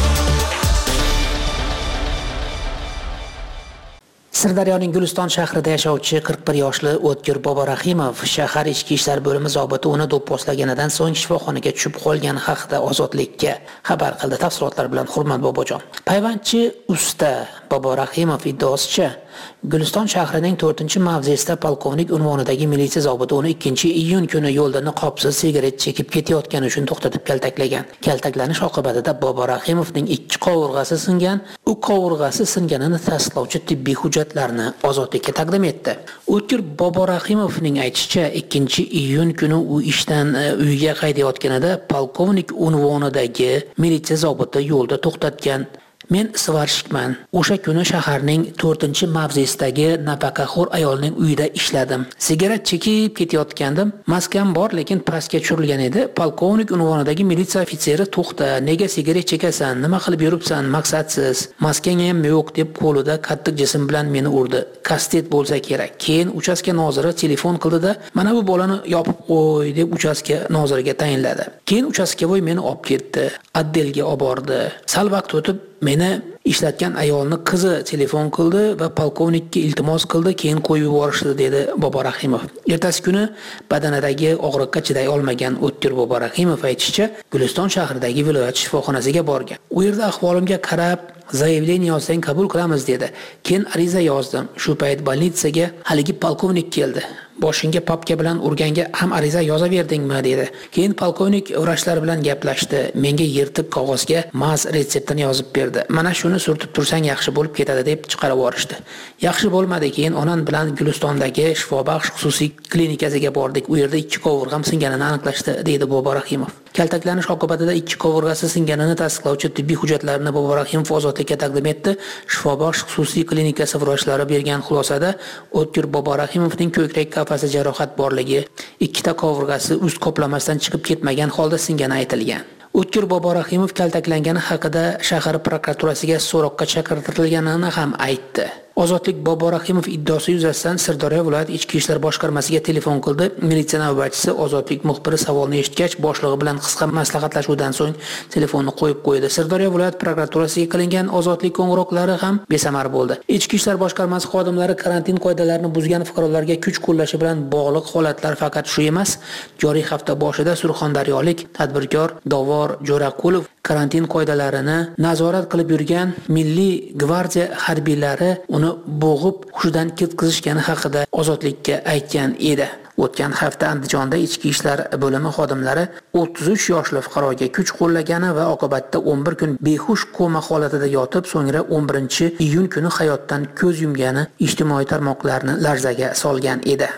Sirdaryoning Guliston shahrida yashovchi 41 yoshli O'tkir Boborahimov shahar ichki ishlar bo'limi zobiti uni do'pposlaganidan so'ng shifoxonaga tushib qolgani haqida Ozodlikka xabar qildi. Tafsilotlar bilan Hurmat Bobojon. Payvandchi usta Boborahimov iddaosicha, Guliston shahrining 4-mavzesida polkovnik unvonidagi militsiya zobiti uni 2-iyun kuni yo'lda niqobsiz sigaret chekib ketayotgani uchun to'xtatib kaltaklagan. Kaltaklanish oqibatida Boborahimovning 2 qovurg'asi singan. U qovurg'asi singanini tasdiqlovchi tibbiy hujjatlarni Ozodlikka taqdim etdi. O'tkir Boborahimovning aytishicha, 2-iyun kuni u ishdan uyiga qaytayotganida polkovnik unvonidagi militsiya zobiti yo'lda to'xtatgan. Men svarshikman. O'sha kuni shaharning 4-mavzesidagi nafaqaxo'r ayolning uyida ishladim. Sigaret chekib ketayotgandim. Maskam bor, lekin pastga tushirilgan edi. Polkovnik unvonidagi militsiya ofitseri "To'xta, nega sigaret chekasan? Nima qilib yuribsan? Maqsadsiz. Maskang ham yo'q" deb qo'lida qattiq jism bilan meni urdi. Kastet bo'lsa kerak. Keyin uchastka noziri telefon qildi-da, "Mana bu bolani yopib qo'y" deb uchastka noziriga tayinladi. Keyin uchastkavoy meni olib ketdi. Atdelga olib bordi. Sal vaqt o'tib meni ishlatgan ayolni qizi telefon qildi va polkovnikka iltimos qildi, keyin qo'yib yuborishdi, dedi Boborahimov. Ertasi kuni badanidagi og'riqqa chiday olmagan O'tkir Boborahimov aytishicha, Guliston shahridagi viloyat shifoxonasiga borgan. U yerda ahvolimga qarab, "Zaявlение yozsang qabul qilamiz" dedi. Keyin ariza yozdim. Shu payt bolnitsaga haligi polkovnik keldi. "Boshingga papka bilan urganga ham ariza yozaverdingmi?" dedi. Keyin polkovnik vrachlar bilan gaplashdi. Menga yirtiq qog'ozga maz retseptini yozib berdi. "Mana shuni surtib tursang yaxshi bo'lib ketadi" deb chiqarib yuborishdi. Yaxshi bo'lmadi. Keyin onam bilan Gulistondagi shifobaxsh xususiy klinikasiga bordik. U yerda 2 qovurg'am singanini aniqlashdi, dedi Boborahimov. Kaltaklanish oqibatida 2 qovurg'asi singanini tasdiqlovchi tibbiy hujjatlarni Boborahimov Ozodlikka taqdim etdi. Shifobaxsh xususiy klinikasi vrachlari bergan xulosada O'tkir Boborahimovning ko'krak qafasi jarohat borligi, 2 qovurg'asi ust qoplamasidan chiqib ketmagan holda singani aytilgan. O'tkir Boborahimov kaltaklangani haqida shahar prokuraturasiga so'roqqa chaqirtirilganini ham aytdi. Ozodlik Boborahimov iddaosi yuzasidan Sirdaryo viloyat ichki ishlar boshqarmasiga telefon qildi. Militsiya navbatchisi Ozodlik muxbiri savolni eshitgach, boshlig'i bilan qisqa maslahatlashuvdan so'ng telefonni qo'yib qo'ydi. Sirdaryo viloyat prokuraturasiga qilingan Ozodlik qo'ng'iroqlari ham besamar bo'ldi. Ichki ishlar boshqarmasi xodimlari karantin qoidalarini buzgan fuqarolarga kuch qo'llashi bilan bog'liq holatlar faqat shu emas, joriy hafta boshida Surxondaryolik tadbirkor Dovor Jo'raqulov karantin qoidalarini nazorat qilib yurgan Milliy gvardiya harbiylari uni bo'g'ib hushidan ketkazishgani haqida Ozodlikka aytgan edi. O'tgan hafta Andijonda ichki ishlar bo'limi xodimlari 33 yoshli fuqaroga kuch qo'llagani va oqibatda 11 kun behush koma holatida yotib, so'ngra 11-iyun kuni hayotdan ko'z yumgani ijtimoiy tarmoqlarni larzaga solgan edi.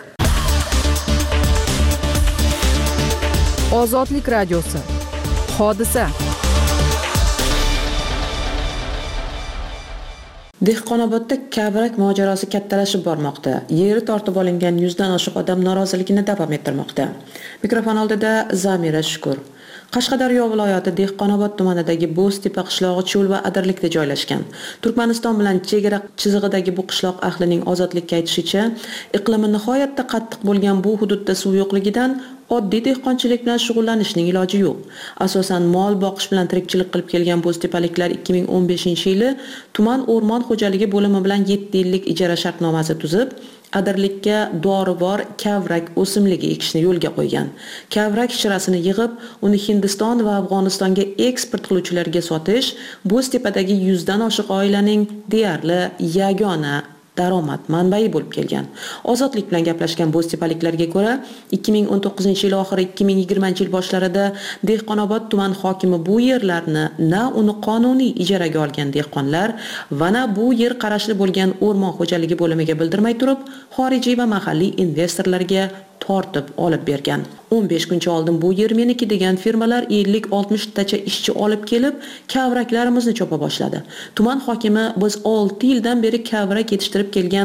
Ozodlik radiosi. Hodisa. Dehqonobodda kavrak mojarosi kattalashib bormoqda. Yeri tortib olingan 100 dan oshiq odam noroziligini davom ettirmoqda. Mikrofon oldida Zamira Shukur. Qashqadaryo viloyati Dehqonobod tumanidagi Bo'ztepa qishlog'i cho'l va adirlikda joylashgan. Turkmaniston bilan chegara chizig'idagi bu qishloq ahlining ozodlikka aytishicha, iqlimi nihoyatda qattiq bo'lgan bu hududda suv yo'qligidan oddiy dehqonchilik bilan shug'ullanishning iloji yo'q. Asosan mol boqish bilan tirikchilik qilib kelgan bo'ztepaliklar 2015-yili tuman o'rmon xo'jaligi bo'limi bilan 7 yillik ijara shartnomasi tuzib, adirlikka dorivor kavrak o'simligi ekishni yo'lga qo'ygan. Kavrak shirasini yig'ib, uni Hindiston va Afg'onistonga eksport qiluvchilarga sotish Bo'ztepadagi 100 dan oshiq oilaning deyarli yagona daromad manbai bo'lib kelgan. Ozodlik bilan gaplashgan bo'ztepaliklarga ko'ra, 2019-yil oxiri 2020-yil boshlarida Dehqonobod tuman hokimi bu yerlarni na uni qonuniy ijaraga olgan dehqonlar va na bu yer qarashli bo'lgan o'rmon xo'jaligi bo'limiga bildirmay turib, xorijiy va mahalliy investorlarga tortib olib bergan. 15 kuncha oldin bu yer meniki degan firmalar 50-60 tacha ishchi olib kelib, kavraklarimizni chopa boshladi. Tuman hokimi biz 6 yildan beri kavrak yetishtirib kelgan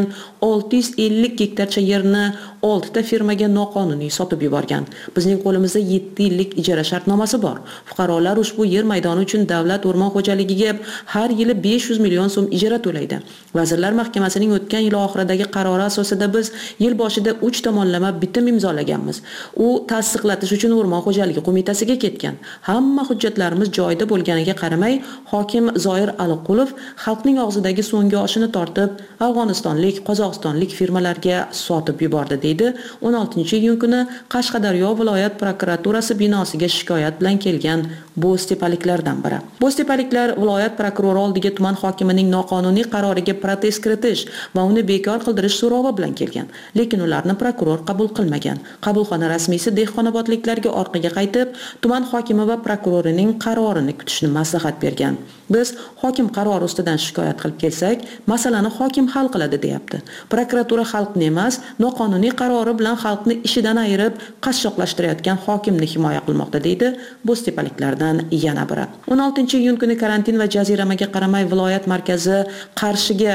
650 gektarcha yerni 6 ta firmaga noqonuniy sotib yuborgan. Bizning qo'limizda 7 yillik ijara shartnomasi bor. Fuqarolar ushbu yer maydoni uchun davlat o'rmon xo'jaligiga har yili 500 million so'm ijara to'laydi. Vazirlar Mahkamasining o'tgan yil oxiridagi qarori asosida biz yil boshida 3 tomonlama bitim imzolaganmiz. U tasdiqlatish uchun o'rmon xo'jaligi qo'mitasiga ketgan. Hamma hujjatlarimiz joyida bo'lganiga qaramay, hokim Zoir Aliqulov xalqning og'zidagi so'nggi oshini tortib, Afg'onistonlik, Qozog'istonlik firmalarga sotib yubordi deydi. 16-iyun kuni Qashqadaryo viloyat prokuraturasi binosiga shikoyat bilan kelgan bo'ztepaliklardan biri. Bo'ztepaliklar viloyat prokurori oldiga tuman hokimining noqonuniy qaroriga protest kiritish va uni bekor qildirish so'rovi bilan kelgan. Lekin ularni prokuror qabul qilmagan. Qabulxona rasmiysi dehqonobodliklarga orqaga qaytib, tuman hokimi va prokurorining qarorini kutishni maslahat bergan. Biz hokim qarori ustidan shikoyat qilib kelsak, masalani hokim hal qiladi deyapti. Prokuratura xalqni emas, noqonuniy qarori bilan xalqni ishidan ayirib, qashshoqlashtirayotgan hokimni himoya qilmoqda deydi bo'ztepaliklardan yana biri. 16-iyun kuni karantin va jaziramaga qaramay viloyat markazi Qarshiga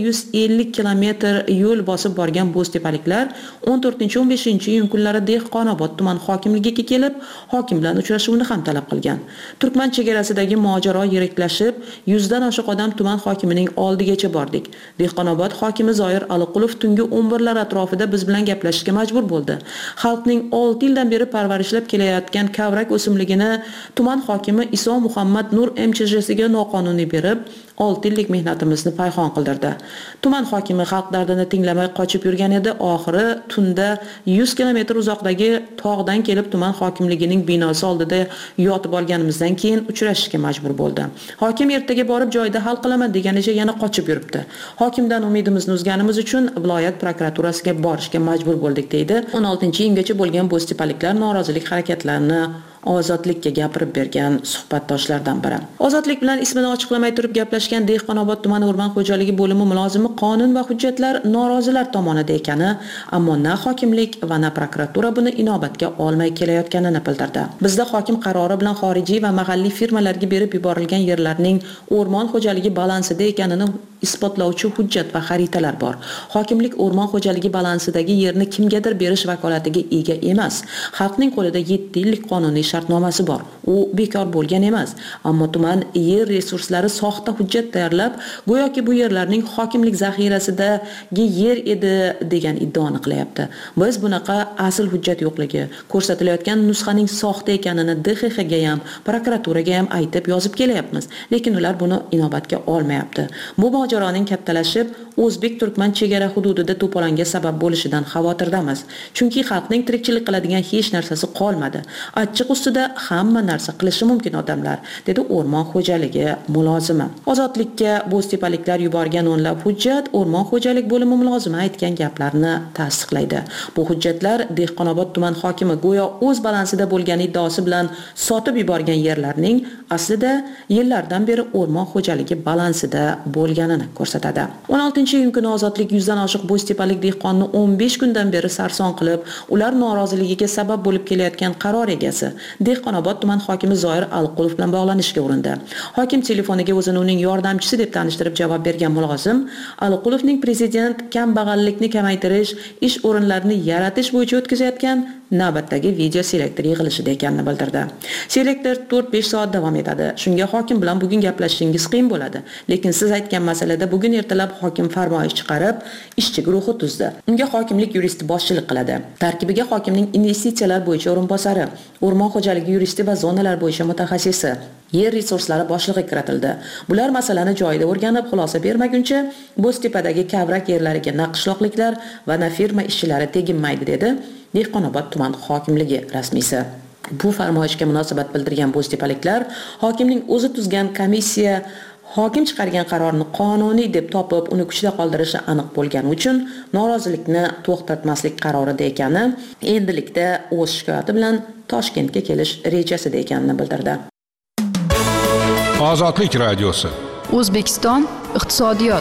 150 kilometr yo'l bosib borgan bo'ztepaliklar 14-15-iyun kunlari Dehqonobod tuman hokimligiga kelib, hokim bilan uchrashuvni ham talab qilgan. Turkman chegarasidagi mojaro yiriklashib, 100 dan oshiq odam tuman hokimining oldigacha bordik. Dehqonobod hokimi Zoir Aliqulov tungi 11lar atrofida biz bilan gaplashishga majbur bo'ldi. Xalqning 6 yildan beri parvarishlab kelayotgan kavrak o'simligini tuman hokimi Iso Muhammad Nur MCHsiga noqonuniy berib, 6 yillik mehnatimizni payxon qildirdi. Tuman hokimi xalq dardini tinglamay qochib yurgan edi. Oxiri tunda 100 kilometr uzoqdagi tog'dan kelib tuman hokimligining binosi oldida yotib olganimizdan keyin uchrashishga majbur bo'ldi. Hokim ertaga borib joyida hal qilaman deganicha yana qochib yuribdi. Hokimdan umidimizni uzganimiz uchun viloyat prokuraturasiga borishga majbur bo'ldik deydi. 16-iyungacha bo'lgan bo'ztepaliklar norozilik harakatlarini Ozodlikka gapirib bergan suhbatdoshlardan biri. Ozodlik bilan ismini ochiqlamay turib gaplashgan Dehqonobod tuman o'rmon xo'jaligi bo'limi mulozimi qonun va hujjatlar norozilar tomonida ekani, ammo na hokimlik va na prokuratura buni inobatga olmay kelayotganini bildirdi. Bizda hokim qarori bilan xorijiy va mahalliy firmalarga berib yuborilgan yerlarning o'rmon xo'jaligi balansida ekanini isbotlovchi hujjat va xaritalar bor. Hokimlik o'rmon xo'jaligi balansidagi yerni kimgadir berish vakolatiga ega emas. Xalqning qo'lida 7 yillik qonuniy shartnomasi bor. U bekor bo'lgan emas, ammo tuman yer resurslari soxta hujjat tayyorlab, go'yoki bu yerlarning hokimlik zaxirasidagi yer edi degan iddaoni qilyapti. Biz bunaqa asl hujjat yo'qligi, ko'rsatilayotgan nusxaning soxta ekanini DXX ga ham, prokuraturaga ham aytib yozib kelyapmiz, lekin ular buni inobatga olmayapti. Bu mojaroning kattalashib, o'zbek-turkman chegara hududida to'polonga sabab bo'lishidan xavotirdamiz. Chunki xalqning tirikchilik qiladigan hech narsasi qolmadi. Achchiq ustida hamma narsa qilishi mumkin odamlar, dedi o'rmon xo'jaligi mulozimi. Ozodlikka bo'ztepaliklar yuborgan o'nlab hujjat o'rmon xo'jalik bo'limi mulozimi aytgan gaplarni tasdiqlaydi. Bu hujjatlar Dehqonobod tuman hokimi go'yo o'z balansida bo'lgan iddaosi bilan sotib yuborgan yerlarning aslida yillardan beri o'rmon xo'jaligi balansida bo'lganini ekanini ko'rsatadi. 16-iyun kuni Ozodlik 100 dan oshiq bo'ztepalik dehqonni 15 kundan beri sarson qilib, ular noroziligiga sabab bo'lib kelayotgan qaror egasi Dehqonobod tuman hokimi Zoir Alqulov bilan bog'lanishga urindi. Hokim telefoniga o'zini uning yordamchisi deb tanishtirib javob bergan mulozim Alqulovning prezident kambag'allikni kamaytirish, ish o'rinlarini yaratish bo'yicha o'tkazayotgan navbatdagi video selektor yig'ilishida ekanini bildirdi. Selektor 4-5 soat davom etadi. Shunga hokim bilan bugun gaplashishingiz qiyin bo'ladi, lekin siz aytgan masalada bugun ertalab hokim farmoyish chiqarib, ishchi guruhi tuzdi. Unga hokimlik yuristi boshchilik qiladi. Tarkibiga hokimning investitsiyalar bo'yicha o'rinbosari, o'rmon xo'jaligi yuristi va zonalar bo'yicha mutaxassisi, yer resurslari boshlig'i kiritildi. Bular masalani joyida o'rganib, xulosa bermaguncha Bo'ztepadagi kavrak yerlariga na qishloqliklar va na firma ishchilari teginmaydi dedi Dehqonobod tuman hokimligi rasmiysi. Bu farmoyishga munosabat bildirgan bo'ztepaliklar hokimning o'zi tuzgan komissiya hokim chiqargan qarorni qonuniy deb topib, uni kuchda qoldirishi aniq bo'lgani uchun norozilikni to'xtatmaslik qarorida ekani, endilikda o'z shikoyati bilan Toshkentga kelish rejasida ekanini bildirdi. Ozodlik radiosi. O'zbekiston iqtisodiyot.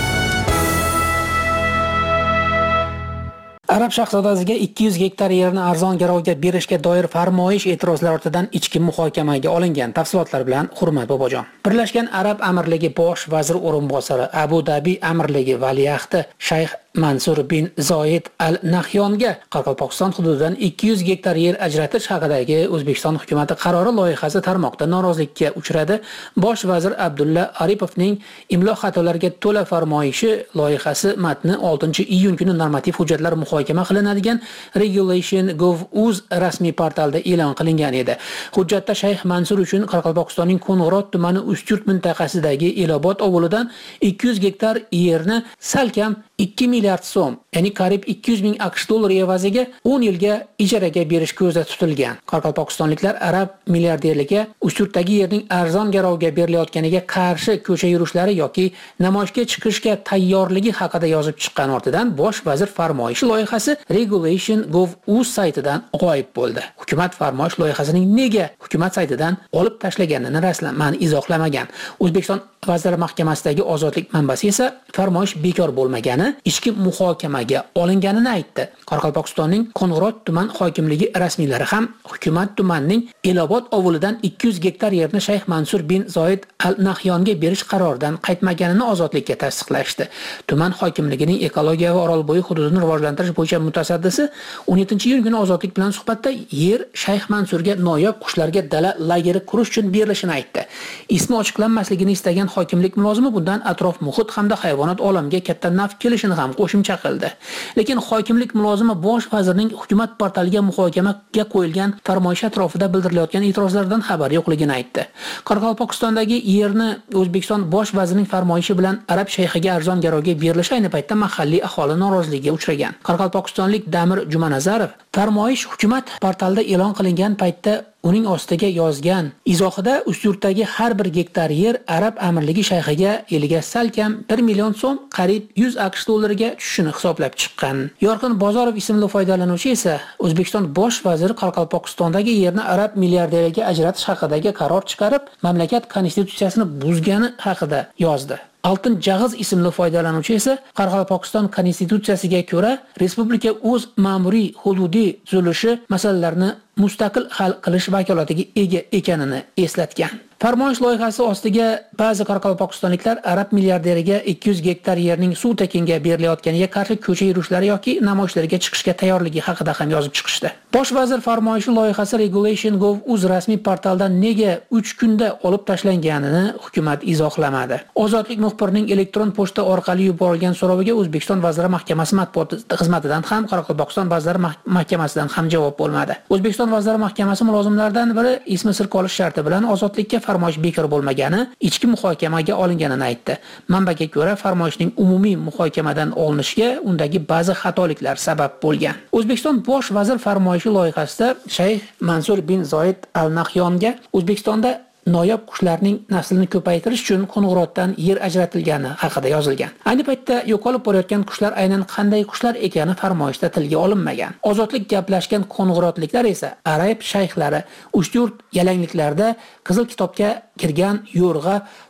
Arab shahzodasiga 200 gektar yerni arzon garovga berishga doir farmoyish e'tirozlar ortidan ichki muhokamaga olingan. Tafsilotlar bilan Hurmat Bobojon. Birlashgan Arab Amirligi bosh vazir o'rinbosari Abu Dhabi Amirligi valiahdi Shayx Mansur bin Zoid Al Nahyonga Qoraqalpog'iston hududidan 200 gektar yer ajratish haqidagi O'zbekiston hukuomati qarori loyihasi tarmoqda norozilikka uchradi. Bosh vazir Abdulla Aripovning imlo xatolariga to'la farmoyishi loyihasi matni 6-iyun kuni normativ hujjatlar muhokama qilinadigan Regulation.gov.uz rasmiy portalida e'lon qilingan edi. Hujjatda Shayx Mansur uchun Qoraqalpog'istonning Qo'ng'irot tumani Ustyurt mintaqasidagi Elobod ovulidan 200 gektar yerni salkam 2 milliard so'm, ya'ni qariyb 200 ming AQSh dollari evaziga 10 yilga ijaraga berish ko'zda tutilgan. Qoraqalpog'istonliklar arab milliarderligi Ustyurtdagi yerning arzon garovga berilayotganiga qarshi ko'cha yurishlari yoki namoyishga chiqishga tayyorligi haqida yozib chiqqan ortidan bosh vazir farmoyishi loyihasi Regulation.gov.uz saytidan g'oyib bo'ldi. Hukumat farmoyish loyihasining nega hukumat saytidan olib tashlaganini rasman izohlamagan. O'zbekiston Vazirlar Mahkamasidagi ozodlik manbasi esa farmoyish bekor bo'lmagani, ichki muhokamaga olinganini aytdi. Qoraqalpog'istonning Qo'ng'irot tuman hokimligi rasmiylari ham hukumat tumanning Elobod ovulidan 200 gektar yerni Shayx Mansur bin Zoid Al Nahyonga berish qaroridan qaytmaganini ozodlikka tasdiqlashdi. Tuman hokimligining ekologiya va Orolbo'yi hududini rivojlantirish bo'yicha mutasaddisi 17-iyun kuni ozodlik bilan suhbatda yer Shayx Mansurga noyob qushlarga dala lageri qurish uchun berilishini aytdi. Ismi ochiqlanmasligini istagan hokimlik mulozimi bundan atrof muhit hamda hayvonot olamiga katta naf kelishini ham qo'shimcha qildi. Lekin hokimlik mulozimi bosh vazirning hukumat portaliga muhokamaga qo'yilgan farmoyish atrofida bildirilayotgan e'tirozlardan xabar yo'qligini aytdi. Qoraqalpog'istondagi yerni O'zbekiston bosh vazirining farmoyishi bilan arab shayxiga arzon garovga berilishi ayni paytda mahalliy aholi noroziligiga uchragan. Qoraqalpog'istonlik Damir Jumanazarov farmoyish hukumat portalida e'lon qilingan paytda uning ostiga yozgan izohida Ustyurtdagi har bir gektar yer Arab Amirligi shayxiga yiliga salkam 1 million so'm, qariyb 100 AQSh dollariga tushishini hisoblab chiqqan. Yorqin Bozorov ismli foydalanuvchi esa O'zbekiston bosh vaziri Qoraqalpog'istondagi yerni arab milliarderlarga ajratish haqidagi qaror chiqarib, mamlakat konstitutsiyasini buzgani haqida yozdi. Altın Jag'iz ismli foydalanuvchi esa Qoraqalpog'iston konstitutsiyasiga ko'ra respublika o'z ma'muriy hududiy tuzilishi masalalarini mustaqil hal qilish vakolatiga ega ekanini eslatgan. Farmoyish loyihasi ostiga ba'zi qoraqalpog'istonliklar arab milliarderiga 200 gektar yerning suv tekinga berilayotganiga qarshi ko'cha yurishlari yoki namoyishlarga chiqishga tayyorligi haqida ham yozib chiqishdi. Bosh vazir farmoyishi loyihasi Regulation.gov.uz rasmiy portaldan nega 3 kunda olib tashlanganini hukumat izohlamadi. Ozodlik muxbirining elektron pochta orqali yuborilgan so'roviga O'zbekiston Vazirlar Mahkamasi matbuot xizmatidan ham, Qoraqalpog'iston Vazirlar Mahkamasidan ham javob bo'lmadi. O'zbekiston Vazirlar Mahkamasi mulozimlaridan biri ismi sir qolish sharti bilan ozodlikka farmoyish bekor bo'lmagani, ichki muhokamaga olinganini aytdi. Manbaga ko'ra, farmoyishning umumiy muhokamadan olinishiga undagi ba'zi xatoliklar sabab bo'lgan. O'zbekiston bosh vazir farmoyishi loyihasida Shayx Mansur bin Zoid Al Nahyonga O'zbekistonda noyob qushlarning naslini ko'paytirish uchun Qo'ng'irotdan yer ajratilgani haqida yozilgan. Ayni paytda yo'qolib borayotgan qushlar aynan qanday qushlar ekani farmoyishda tilga olinmagan. Ozodlik gaplashgan Qo'ng'irotliklar esa arab shayxlari Ustyurt yalangliklarda Qizil kitobga kirgan yo'rg'a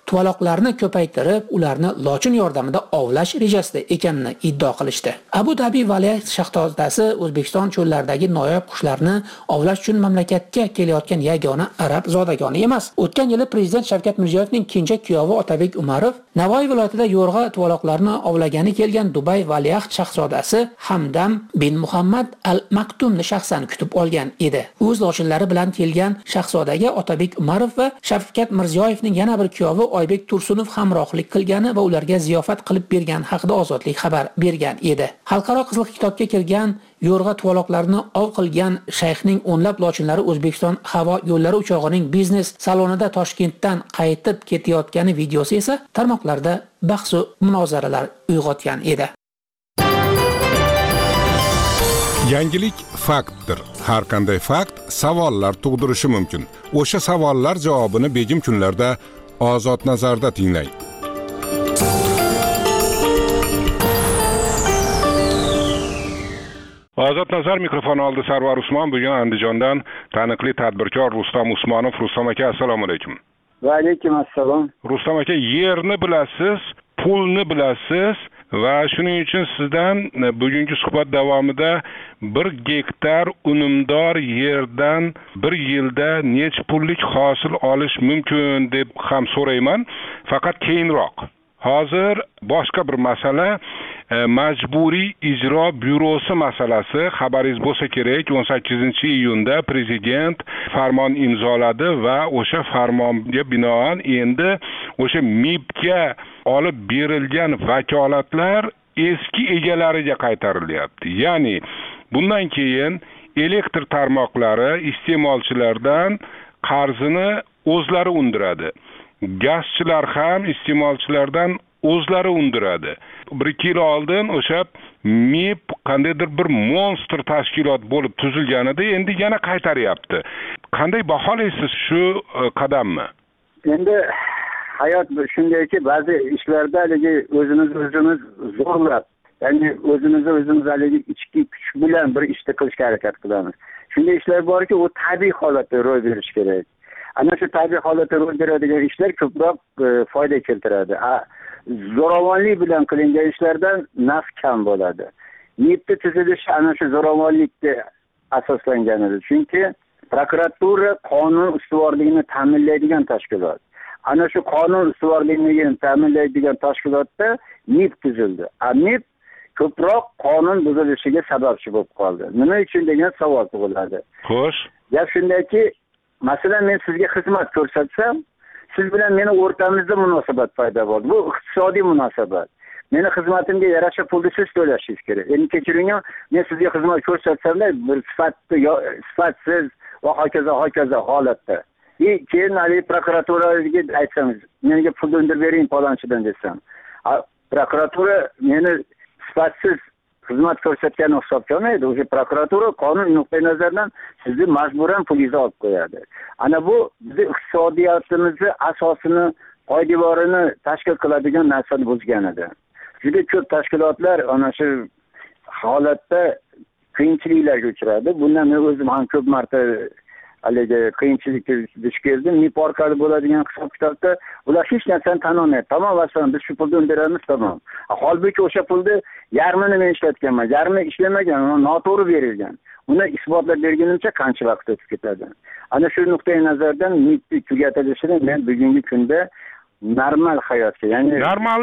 tuvaloqlarni ko'paytirib, ularni lochin yordamida ovlash rejasida ekanini iddao qilishdi. Abu Dhabi valiahd shahzodasi O'zbekiston cho'llaridagi noyob qushlarni ovlash uchun mamlakatga kelayotgan yagona arab zodagoni emas. O'tgan yili prezident Shavkat Mirziyoyevning kenja kuyovi Otabek Umarov Navoiy viloyatida yo'rg'a tuvaloqlarni ovlagani kelgan Dubay valiahd shahzodasi Hamdam bin Muhammad al-Maktumni shaxsan kutib olgan edi. O'z lochinlari bilan kelgan shahzodaga Otabek Umarov va Shavkat Mirziyoyevning yana bir kuyovi Oybek Tursunov hamrohlik qilgani va ularga ziyofat qilib bergan haqida Ozodlik xabar bergan edi. Xalqaro qizil kitobga kirgan yo'rg'a tuvaloqlarni ov qilgan shayxning o'nlab lochinlari O'zbekiston havo yo'llari uchog'ining biznes salonida Toshkentdan qaytib ketayotgani videosi esa tarmoqlarda bahs va munozaralar uyg'otgan edi. Yangilik faktdir. Har qanday fakt savollar tug'dirishi mumkin. O'sha savollar javobini begim kunlarda Ozod nazarda tinglang. Ozod nazar mikrofon oldi Sarvar Usmon. Bugun Andijondan taniqli tadbirkor Rustam Usmonov. Rustam aka, assalomu alaykum. Va alaykum assalom. Rustam aka, yerni bilasiz, pulni bilasiz va shuning uchun sizdan bugungi suhbat davomida 1 gektar unumdor yerdan bir yilda necha pullik hosil olish mumkin deb ham so'rayman. Faqat keyinroq. Hozir boshqa bir masala, majburiy ijro byurosi masalasi. Xabaringiz bo'lsa kerak, 18-iyunda prezident farmon imzoladi va o'sha farmonga binoan endi o'sha MIBga olib berilgan vakolatlar eski egalariga qaytarilyapti. Ya'ni bundan keyin elektr tarmoqlari iste'molchilardan qarzini o'zlari undiradi. Gazchilar ham iste'molchilardan o'zlari undiradi. 1-2 yil oldin o'sha MIB qandaydir bir monster tashkilot bo'lib tuzilganida endi yana qaytaryapti. Qanday baholaysiz shu qadamni? Endi hayot shundayki, ba'zi ishlarda o'zimiz zo'rlab, ya'ni o'zimiz ichki kuch bilan bir ishni qilishga harakat qilamiz. Shunday ishlar borki, u tabiiy holatda ro'y berishi kerak. Ana shu tabiiy holatda ro'y beradigan ishlar ko'proq foyda keltiradi. Zo'ravonlik bilan qilingan ishlardan naf kam bo'ladi. MIBni tuzilishi ana shu zo'ravonlikka asoslangan edi. Chunki prokuratura qonun ustuvorligini ta'minlaydigan tashkilot. Ana shu qonun ustuvorligini ta'minlaydigan tashkilotda MIB tuzildi. MIB ko'proq qonun buzilishiga sababchi bo'lib qoldi. Nima uchun degan savol tug'iladi. Xo'sh. Gap shundaki, masalan, men sizga xizmat ko'rsatsam, siz bilan meni o'rtamizda munosabat paydo bo'ldi. Bu iqtisodiy munosabat. Meni xizmatimga yarasha pulni siz to'lashingiz kerak. Endi kechiring, men sizga xizmat ko'rsatsam-da, bir sifatsiz va hokazo holatda. Keyin prokuraturaga aytsangiz, menga pul undirib bering palonchidan desam. Prokuratura meni sifatsiz xizmat ko'rsatgani hisobga olmaydi. O'sha prokuratura qonun nuqtai nazaridan sizni majburan pulingizni olib qo'yadi. Ana bu bizning iqtisodiyotimizni asosini, poydevorini tashkil qiladigan narsani buzgan edi. Juda ko'p tashkilotlar ana shu holatda qiyinchiliklarga uchradi. Bundan men o'zim ham ko'p marta qiyinchilikka duch keldim. MIB orqali bo'ladigan hisob-kitobda ular hech narsani tan olmaydi. Tamom, masalan, biz shu pulni undiramiz, tamom. Holbuki o'sha pulni yarmini men ishlatganman, yarmi ishlamagan, noto'g'ri berilgan. Uni isbotlab bergunimcha qancha vaqt o'tib ketadi. Ana shu nuqtai nazardan MIBni tugatilishini men bugungi kunda normal hayotga, ya'ni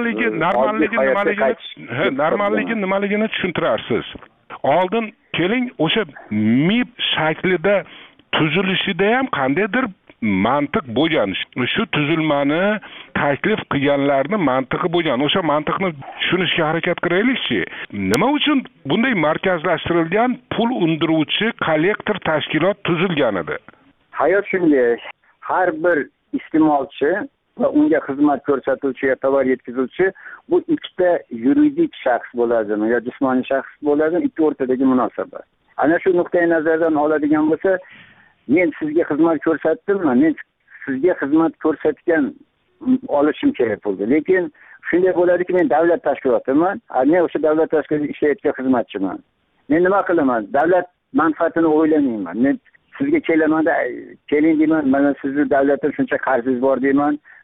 normalligi nimaligini tushuntirarsiz. Oldin keling, o'sha MIB shaklida tuzilishida ham qandaydir mantiq bo'lgan. Shu tuzilmani taklif qilganlarni mantiqi bo'lgan. O'sha mantiqni tushunishga harakat qilaylikchi. Nima uchun bunday markazlashtirilgan pul undiruvchi kollektor tashkilot tuzilgan edi? Hayot shunday. Har bir iste'molchi va unga xizmat ko'rsatuvchi yo tovar yetkazuvchi bu ikkita yuridik shaxs bo'ladimi yo jismoniy shaxs bo'ladimi, ikki o'rtadagi munosabat. Ana shu nuqtai nazardan oladigan bo'lsa, men sizga xizmat ko'rsatdimmi? Men sizga xizmat ko'rsatgan olishim kerak bo'ldi. Lekin shunday bo'ladiki, men davlat tashkilotiman. Men o'sha davlat tashkilotida ishlayotgan xizmatchiman. Men nima qilaman? Davlat manfaatini o'ylamayman. Men sizga kelamanda, keling deyman, mana sizni davlatdan shuncha qarzingiz bor deyman.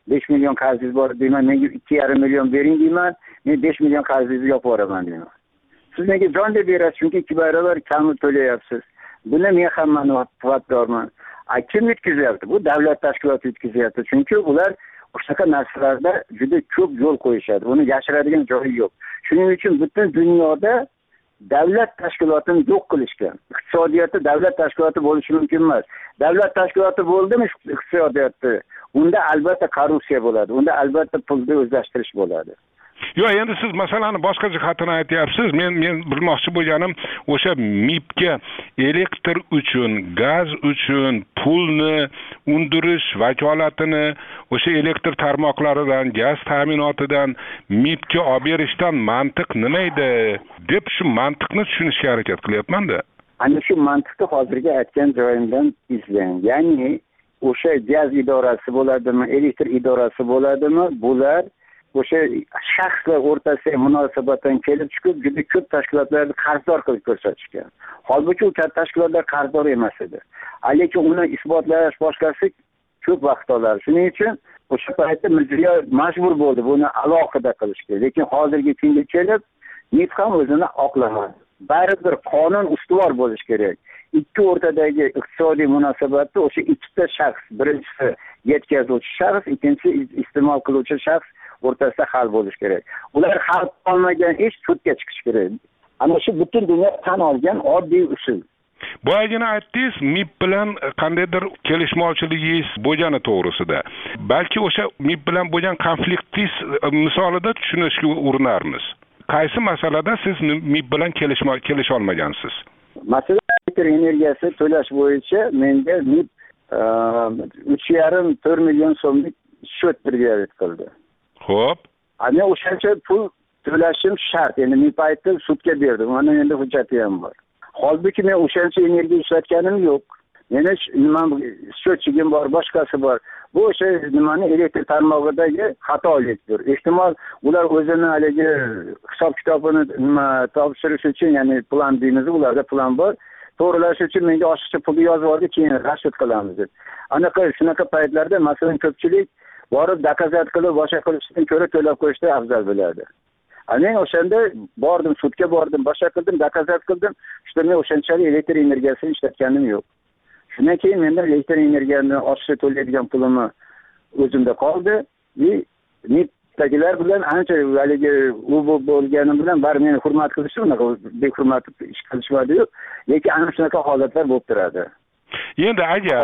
5 million qarzingiz bor deyman, menga 2,5 million bering deyman, men 5 million qarzingizni yopib yuboraman deyman. Siz menga jon deb berasiz, chunki 2 barobar kamni to'layapsiz. Buni men ham manfaatdorman. Kim yutkazyapti? Bu davlat tashkiloti yutkazyapti. Chunki ular o'shaqa narsalarda juda ko'p yo'l qo'yishadi. Uni yashiradigan joyi yo'q. Shuning uchun butun dunyoda davlat tashkilotini yo'q qilishgan. Iqtisodiyotda davlat tashkiloti bo'lishi mumkin emas. Davlat tashkiloti bo'ldimi iqtisodiyotda, unda albatta korrupsiya bo'ladi. Unda albatta pulni o'zlashtirish bo'ladi. Yo'q, endi siz masalani boshqa jihatini aytyapsiz. Men bilmoqchi bo'lganim, o'sha MIBga elektr uchun, gaz uchun pulni undirish vakolatini o'sha elektr tarmoqlaridan, gaz ta'minotidan MIBga olib berishdan mantiq nima edi deb shu mantiqni tushunishga harakat qilyapman-da. Ana shu mantiqni hozirgi aytgan joyimdan izlang. Ya'ni o'sha gaz idorasi bo'ladimi, elektr idorasi bo'ladimi, bular o'sha shaxslar o'rtasidagi munosabatdan kelib chiqib juda ko'p tashkilotlarni qarzdor qilib ko'rsatishgan. Holbuki u katta tashkilotlar qarzdor emas edi. Lekin uni isbotlash boshqasi ko'p vaqt oladi. Shuning uchun o'sha paytda Mirziyoyev majbur bo'ldi buni alohida qilishga. Lekin hozirgi kunga kelib MIB ham o'zini oqlamadi. Baribir qonun ustuvor bo'lishi kerak. Ikki o'rtadagi iqtisodiy munosabatda o'sha ikkita shaxs, birinchisi yetkazuvchi shaxs, ikkinchisi iste'mol qiluvchi shaxs o'rtasida hal bo'lishi kerak. Ular hal qilmagan ish sudga chiqishi kerak. Ana shu butun dunyo tan olgan oddiy usul. Boyagina aytdingiz, MIB bilan qandaydir kelishmovchiligingiz bo'lgani to'g'risida. Balki o'sha MIB bilan bo'lgan konfliktingiz misolida tushunishga urinarmiz. Qaysi masalada siz MIB bilan kelisha olmagansiz? Masalan, elektr energiyasi to'lash bo'yicha menga MIB 3,5-4 million so'mlik shot birga qildi. Xo'p. Ana o'shancha pul to'lashim shart. Endi MIB aytdi, sudga berdim. Mana endi hujjati ham bor. Holbuki men o'shancha energiya ishlatganim yo'q. Meni nima счетчигim bor, boshqasi bor. Bu o'sha nimani elektr tarmog'idagi xatolikdir. Ehtimol ular o'zini haligi hisob kitobini nima topshirish uchun, ya'ni plan deymiz, ularda plan bor. To'g'rilash uchun menga oshiqcha pulni yozib yubordi, keyin rashid qilamiz deb. Anaqa shunaqa paytlarda masalan ko'pchilik borib dokazat qilib boshqa qilishdan ko'ra to'lab qo'yishda afzal bo'ladi. Men o'shanda bordim, sudga bordim, boshqa qildim, dokazat qildim. Shunda men o'shanchalik elektr energiyasini ishlatganim yo'q. Shundan keyin menda elektr energiyani oshiqcha to'laydigan pulimni o'zimda qoldi. MIBdagilar bilan ancha haligi u bo'lganim bilan bari meni hurmat qilishdi, unaqa behurmat ish qilishmadi-yu, lekin ana shunaqa holatlar bo'lib turadi. Endi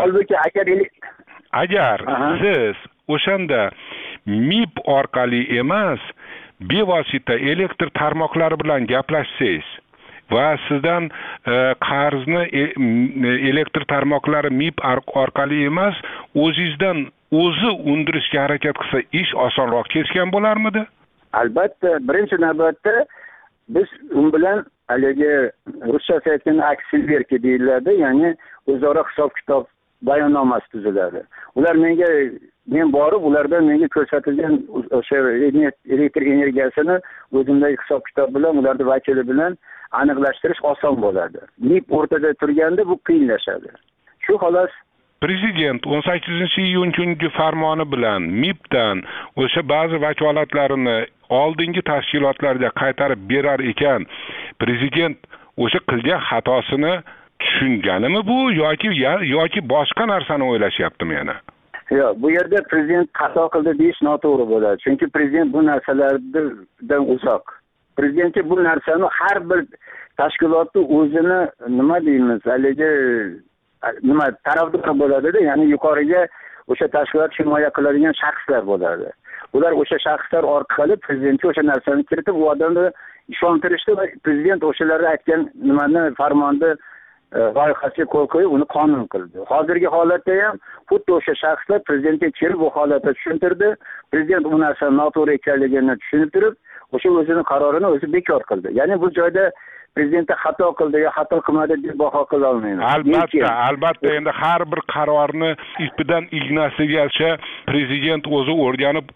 agar siz o'shanda MIB orqali emas, bevosita elektr tarmoqlari bilan gaplashsangiz va sizdan qarzni elektr tarmoqlari MIB orqali emas, o'zingizdan o'zi undirishga harakat qilsa, ish osonroq kechgan bo'larmidi? Albatta, birinchi navbatda biz u bilan haligi ruschasi aytganda aksilverki deyiladi, ya'ni o'zaro hisob-kitob bayonnomasi tuziladi. Ular men borib ulardan menga ko'rsatilgan o'sha elektr energiyasini o'zimdagi hisob-kitob bilan, ularning vakili bilan aniqlashtirish oson bo'ladi. MIB o'rtada turganda bu qiyinlashadi. Shu xolos. Prezident 18-iyun kungi farmoni bilan MIBdan o'sha ba'zi vakolatlarini oldingi tashkilotlarga qaytarib berar ekan, prezident o'sha qilgan xatosini tushunganimi bu yoki boshqa narsani o'ylashyaptimi yana? Yo'q, bu yerda prezident xato qildi deyish noto'g'ri bo'ladi. Chunki prezident bu narsalardan uzoq. Prezidentga bu narsani har bir tashkilotni o'zini nima deymiz, haligi nima tarafdor bo'ladi-da, ya'ni yuqoriga o'sha tashkilot himoya qiladigan shaxslar bo'ladi. Ular o'sha shaxslar orqali prezidentga o'sha narsani kiritib, u odamni ishontirishdi va prezident o'shalarga aytgan nimani farmonda loyihasiga qo'l qo'yib, uni qonun qildi. Hozirgi holatda ham xuddi o'sha shaxslar prezidentga kelib bu holatni tushuntirdi. Prezident bu narsa noto'g'ri ekanligini tushunib turib, o'sha o'zining qarorini o'zi bekor qildi. Ya'ni bu joyda prezidentda xato qildi yo xato qilmadi deb baho qila olmayman. Albatta, endi har bir qarorni ipidan ignasigacha prezident o'zi o'rganib chiqish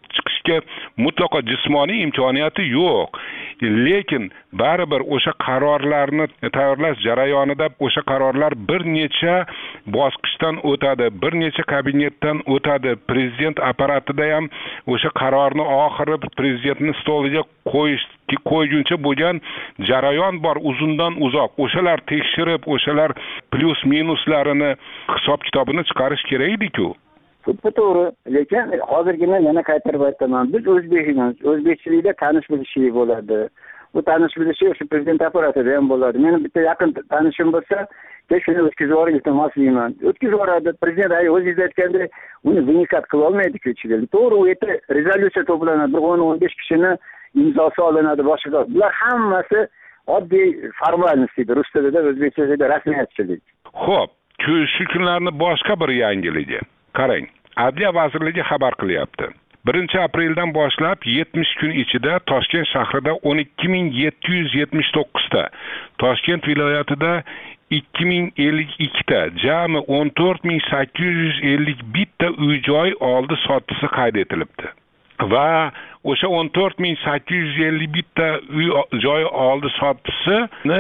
ketishga mutlaqo jismoniy imkoniyati yo'q. Lekin baribir o'sha qarorlarni tayyorlash jarayonida o'sha qarorlar bir necha bosqichdan o'tadi, bir necha kabinetdan o'tadi. Prezident apparatida ham o'sha qarorni oxiri prezidentning stoliga qo'yguncha bo'lgan jarayon bor, uzundan uzoq. O'shalar tekshirib, o'shalar plyus minuslarini hisob kitobini chiqarish kerak edi-ku. Bu to'g'ri, lekin hozirgina yana qaytarib aytaman, biz o'zbekmiz, o'zbekchilikda tanish bilishlik bo'ladi. Bu tanish bilishlik o'sha prezident apparatida ham bo'ladi. Meni bitta yaqin tanishim bo'lsa, shuni o'tkazib yuboring, iltimos deyman. O'tkazib yuboradi. Prezident o'zingiz aytgandek, uni vinikat qila olmaydi-ku ichiga. To'g'ri, u yerda rezolyutsiya to'planadi, bir 10-15 kishini imzosi olinadi, boshqa. Bular hammasi oddiy formalnost, rus tilida, o'zbekchada rasmiyatchilik. Xo'p, shu kunlarni boshqa bir yangiligi. Qarang, Adliya vazirligi xabar qilyapti. 1-apreldan boshlab 70 kun ichida Toshkent shahrida 12779 ta, Toshkent viloyatida 2052 ta, jami 14851 ta uy-joy oldi-sotdisi qayd etilibdi. Va o'sha 14851 ta uy-joy oldi-sotdisini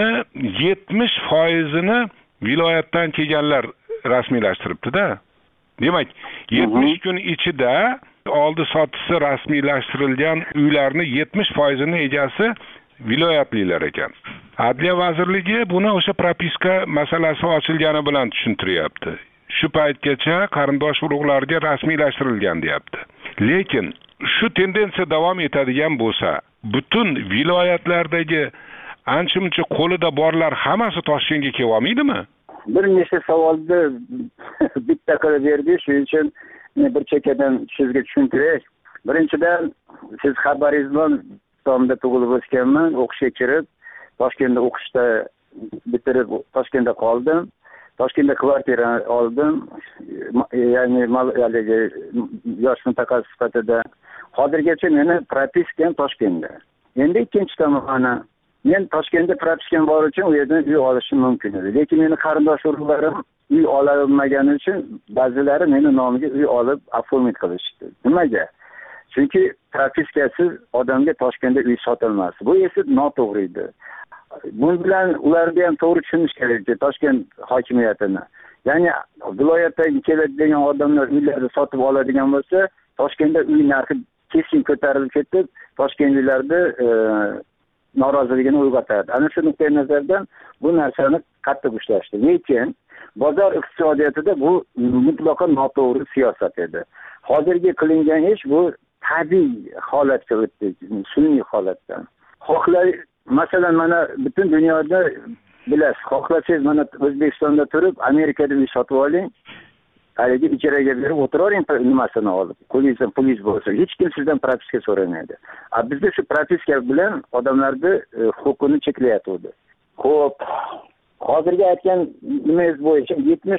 70%ni viloyatdan kelganlar rasmiylashtiribdi-da. Demak, 70 kun ichida oldi-sotdisi rasmiylashtirilgan uylarni 70%ni egasi viloyatlilar ekan. Adliya vazirligi buni o'sha propiska masalasi ochilgani bilan tushuntiryapti. Shu paytgacha qarindosh urug'larga rasmiylashtirilgan deyapti. Lekin shu tendensiya davom etadigan bo'lsa, butun viloyatlardagi ancha-muncha qo'lida borlar hammasi Toshkentga kelib olmaydimi? Bir nechta savolni bitta qilib berdi, shuning uchun bir chekkadan sizga tushuntiray. Birinchidan, siz xabaringiz bilan Tomda tug'ilib o'sganman, o'qishga kirib, Toshkentda o'qishda bitirib Toshkentda qoldim. Toshkentda kvartira oldim. Ya'ni yosh mutaxassis sifatida. Hozirgacha meni propiskam Toshkentda. Endi ikkinchi tomoni, men Toshkentda propiskam bor uchun u yerdan uy olishim mumkin edi. Lekin meni qarindosh urug'larim uy ola olmagani uchun ba'zilari meni nomiga uy olib oformit qilishdi. Nimaga? Chunki propiskasiz odamga Toshkentda uy sotilmas. Bu esa noto'g'ri edi. Bu bilan ularga ham to'g'ri tushunish kerak, Toshkent hokimiyatini. Ya'ni viloyatdan keladigan odamlar uylarni sotib oladigan bo'lsa, Toshkentda uy narxi keskin ko'tarilib ketib, Toshkentliklarda noroziligini uyg'otadi. Ana shu nuqtai nazardan bu narsani qattiq ushlashdi. Lekin bozor iqtisodiyotida bu mutlaqo noto'g'ri siyosat edi. Hozirgi qilingan ish bu tabiiy holatga o'tdi, sun'iy holatdan. Masalan, mana butun dunyoda bilasiz, xohlasangiz mana O'zbekistonda turib, Amerikada uy sotib oling, haligi ijaraga berib o'tiravering, nimasini olib, pulingiz bo'lsa, hech kim sizdan propiska so'ramaydi. Bizda shu propiska bilan odamlarni huquqini cheklayotdi. Xo'p, hozirgi aytgan nimangiz bo'yicha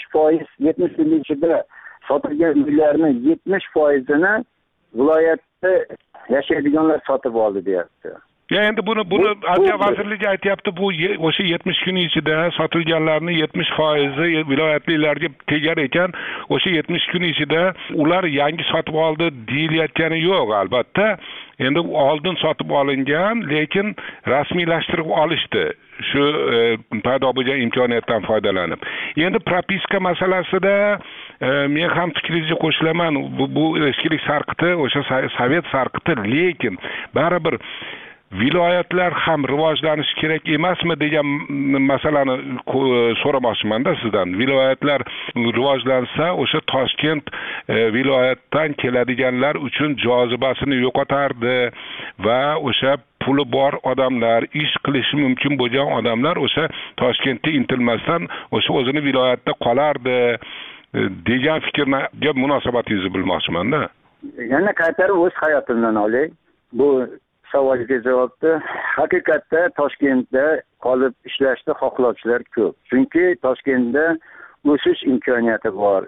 70% yil ichida sotilgan uylarni 70%ni viloyatda yashaydiganlar sotib oldi, deyapti. Ya endi buni Adliya vazirligi aytyapti, bu o'sha 70 kun ichida sotilganlarning 70% viloyatlilarga tegar ekan, o'sha 70 kun ichida ular yangi sotib oldi deyilayotgani yo'q, albatta. Endi oldin sotib olingan, lekin rasmiylashtirib olishdi. Shu paydo bo'lgan imkoniyatdan foydalanib. Endi propiska masalasida men ham fikringizga qo'shilaman. Bu eskilik sarqiti, o'sha sovet sarqiti, lekin baribir viloyatlar ham rivojlanishi kerak emasmi degan masalani so'ramoqchiman-da sizdan. Viloyatlar rivojlansa, o'sha Toshkent viloyatdan keladiganlar uchun jozibasini yo'qotardi va o'sha puli bor odamlar, ish qilishi mumkin bo'lgan odamlar o'sha Toshkentga intilmasdan o'sha o'zini viloyatda qolardi degan fikrga munosabatingizni bilmoqchiman-da. Yana qaytarib o'z hayotimdan olay. Bu savolga javobda haqiqatda Toshkentda qolib ishlashni xohlovchilar ko'p. Chunki Toshkentda o'sish imkoniyati bor.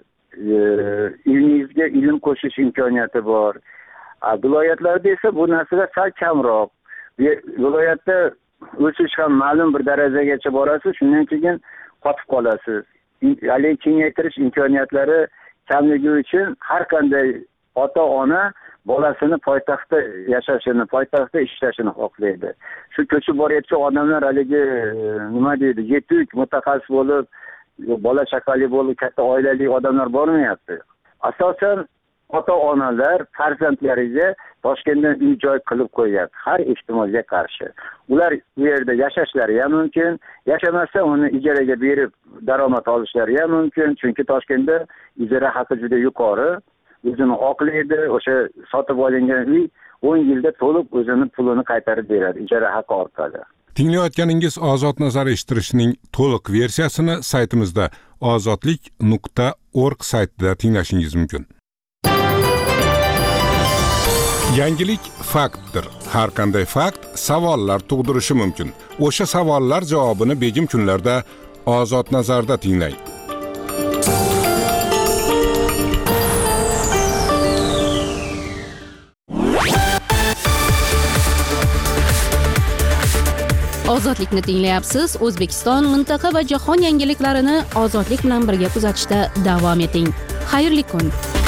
Ilmingizga ilm qo'shish imkoniyati bor. Viloyatlarda esa bu narsalar sal kamroq. Viloyatda o'sish ham ma'lum bir darajagacha borasiz, shundan keyin qotib qolasiz. Hali kengaytirish imkoniyatlari kamligi uchun har qanday ota-ona bolasini poytaxtda yashashini, poytaxtda ishlashini xohlaydi. Shu ko'chib borayotgan odamlar haligi nima deydi, yetuk mutaxassis bo'lib, bola chaqali bo'lib, katta oilali odamlar bormayapti. Asosan ota-onalar farzandlariga Toshkentdan uy-joy qilib qo'yapti, har ehtimolga qarshi. Ular u yerda yashashlari ham mumkin, yashamasa uni ijaraga berib daromad olishlari ham mumkin, chunki Toshkentda ijara haqi juda yuqori. O'zini oqlaydi, o'sha sotib olingan uy 10 yilda to'liq o'zini pulini qaytarib beradi ijara haqi orqali. Tinglayotganingiz Ozod nazar eshittirishning to'liq versiyasini saytimizda ozodlik.org saytida tinglashingiz mumkin. Yangilik faktdir. Har qanday fakt savollar tug'dirishi mumkin. O'sha savollar javobini begim kunlarda Ozod nazarda tinglang. Ozodlikni tinglayapsiz. O'zbekiston, mintaqa va jahon yangiliklarini ozodlik bilan birga kuzatishda davom eting. Xayrli kun.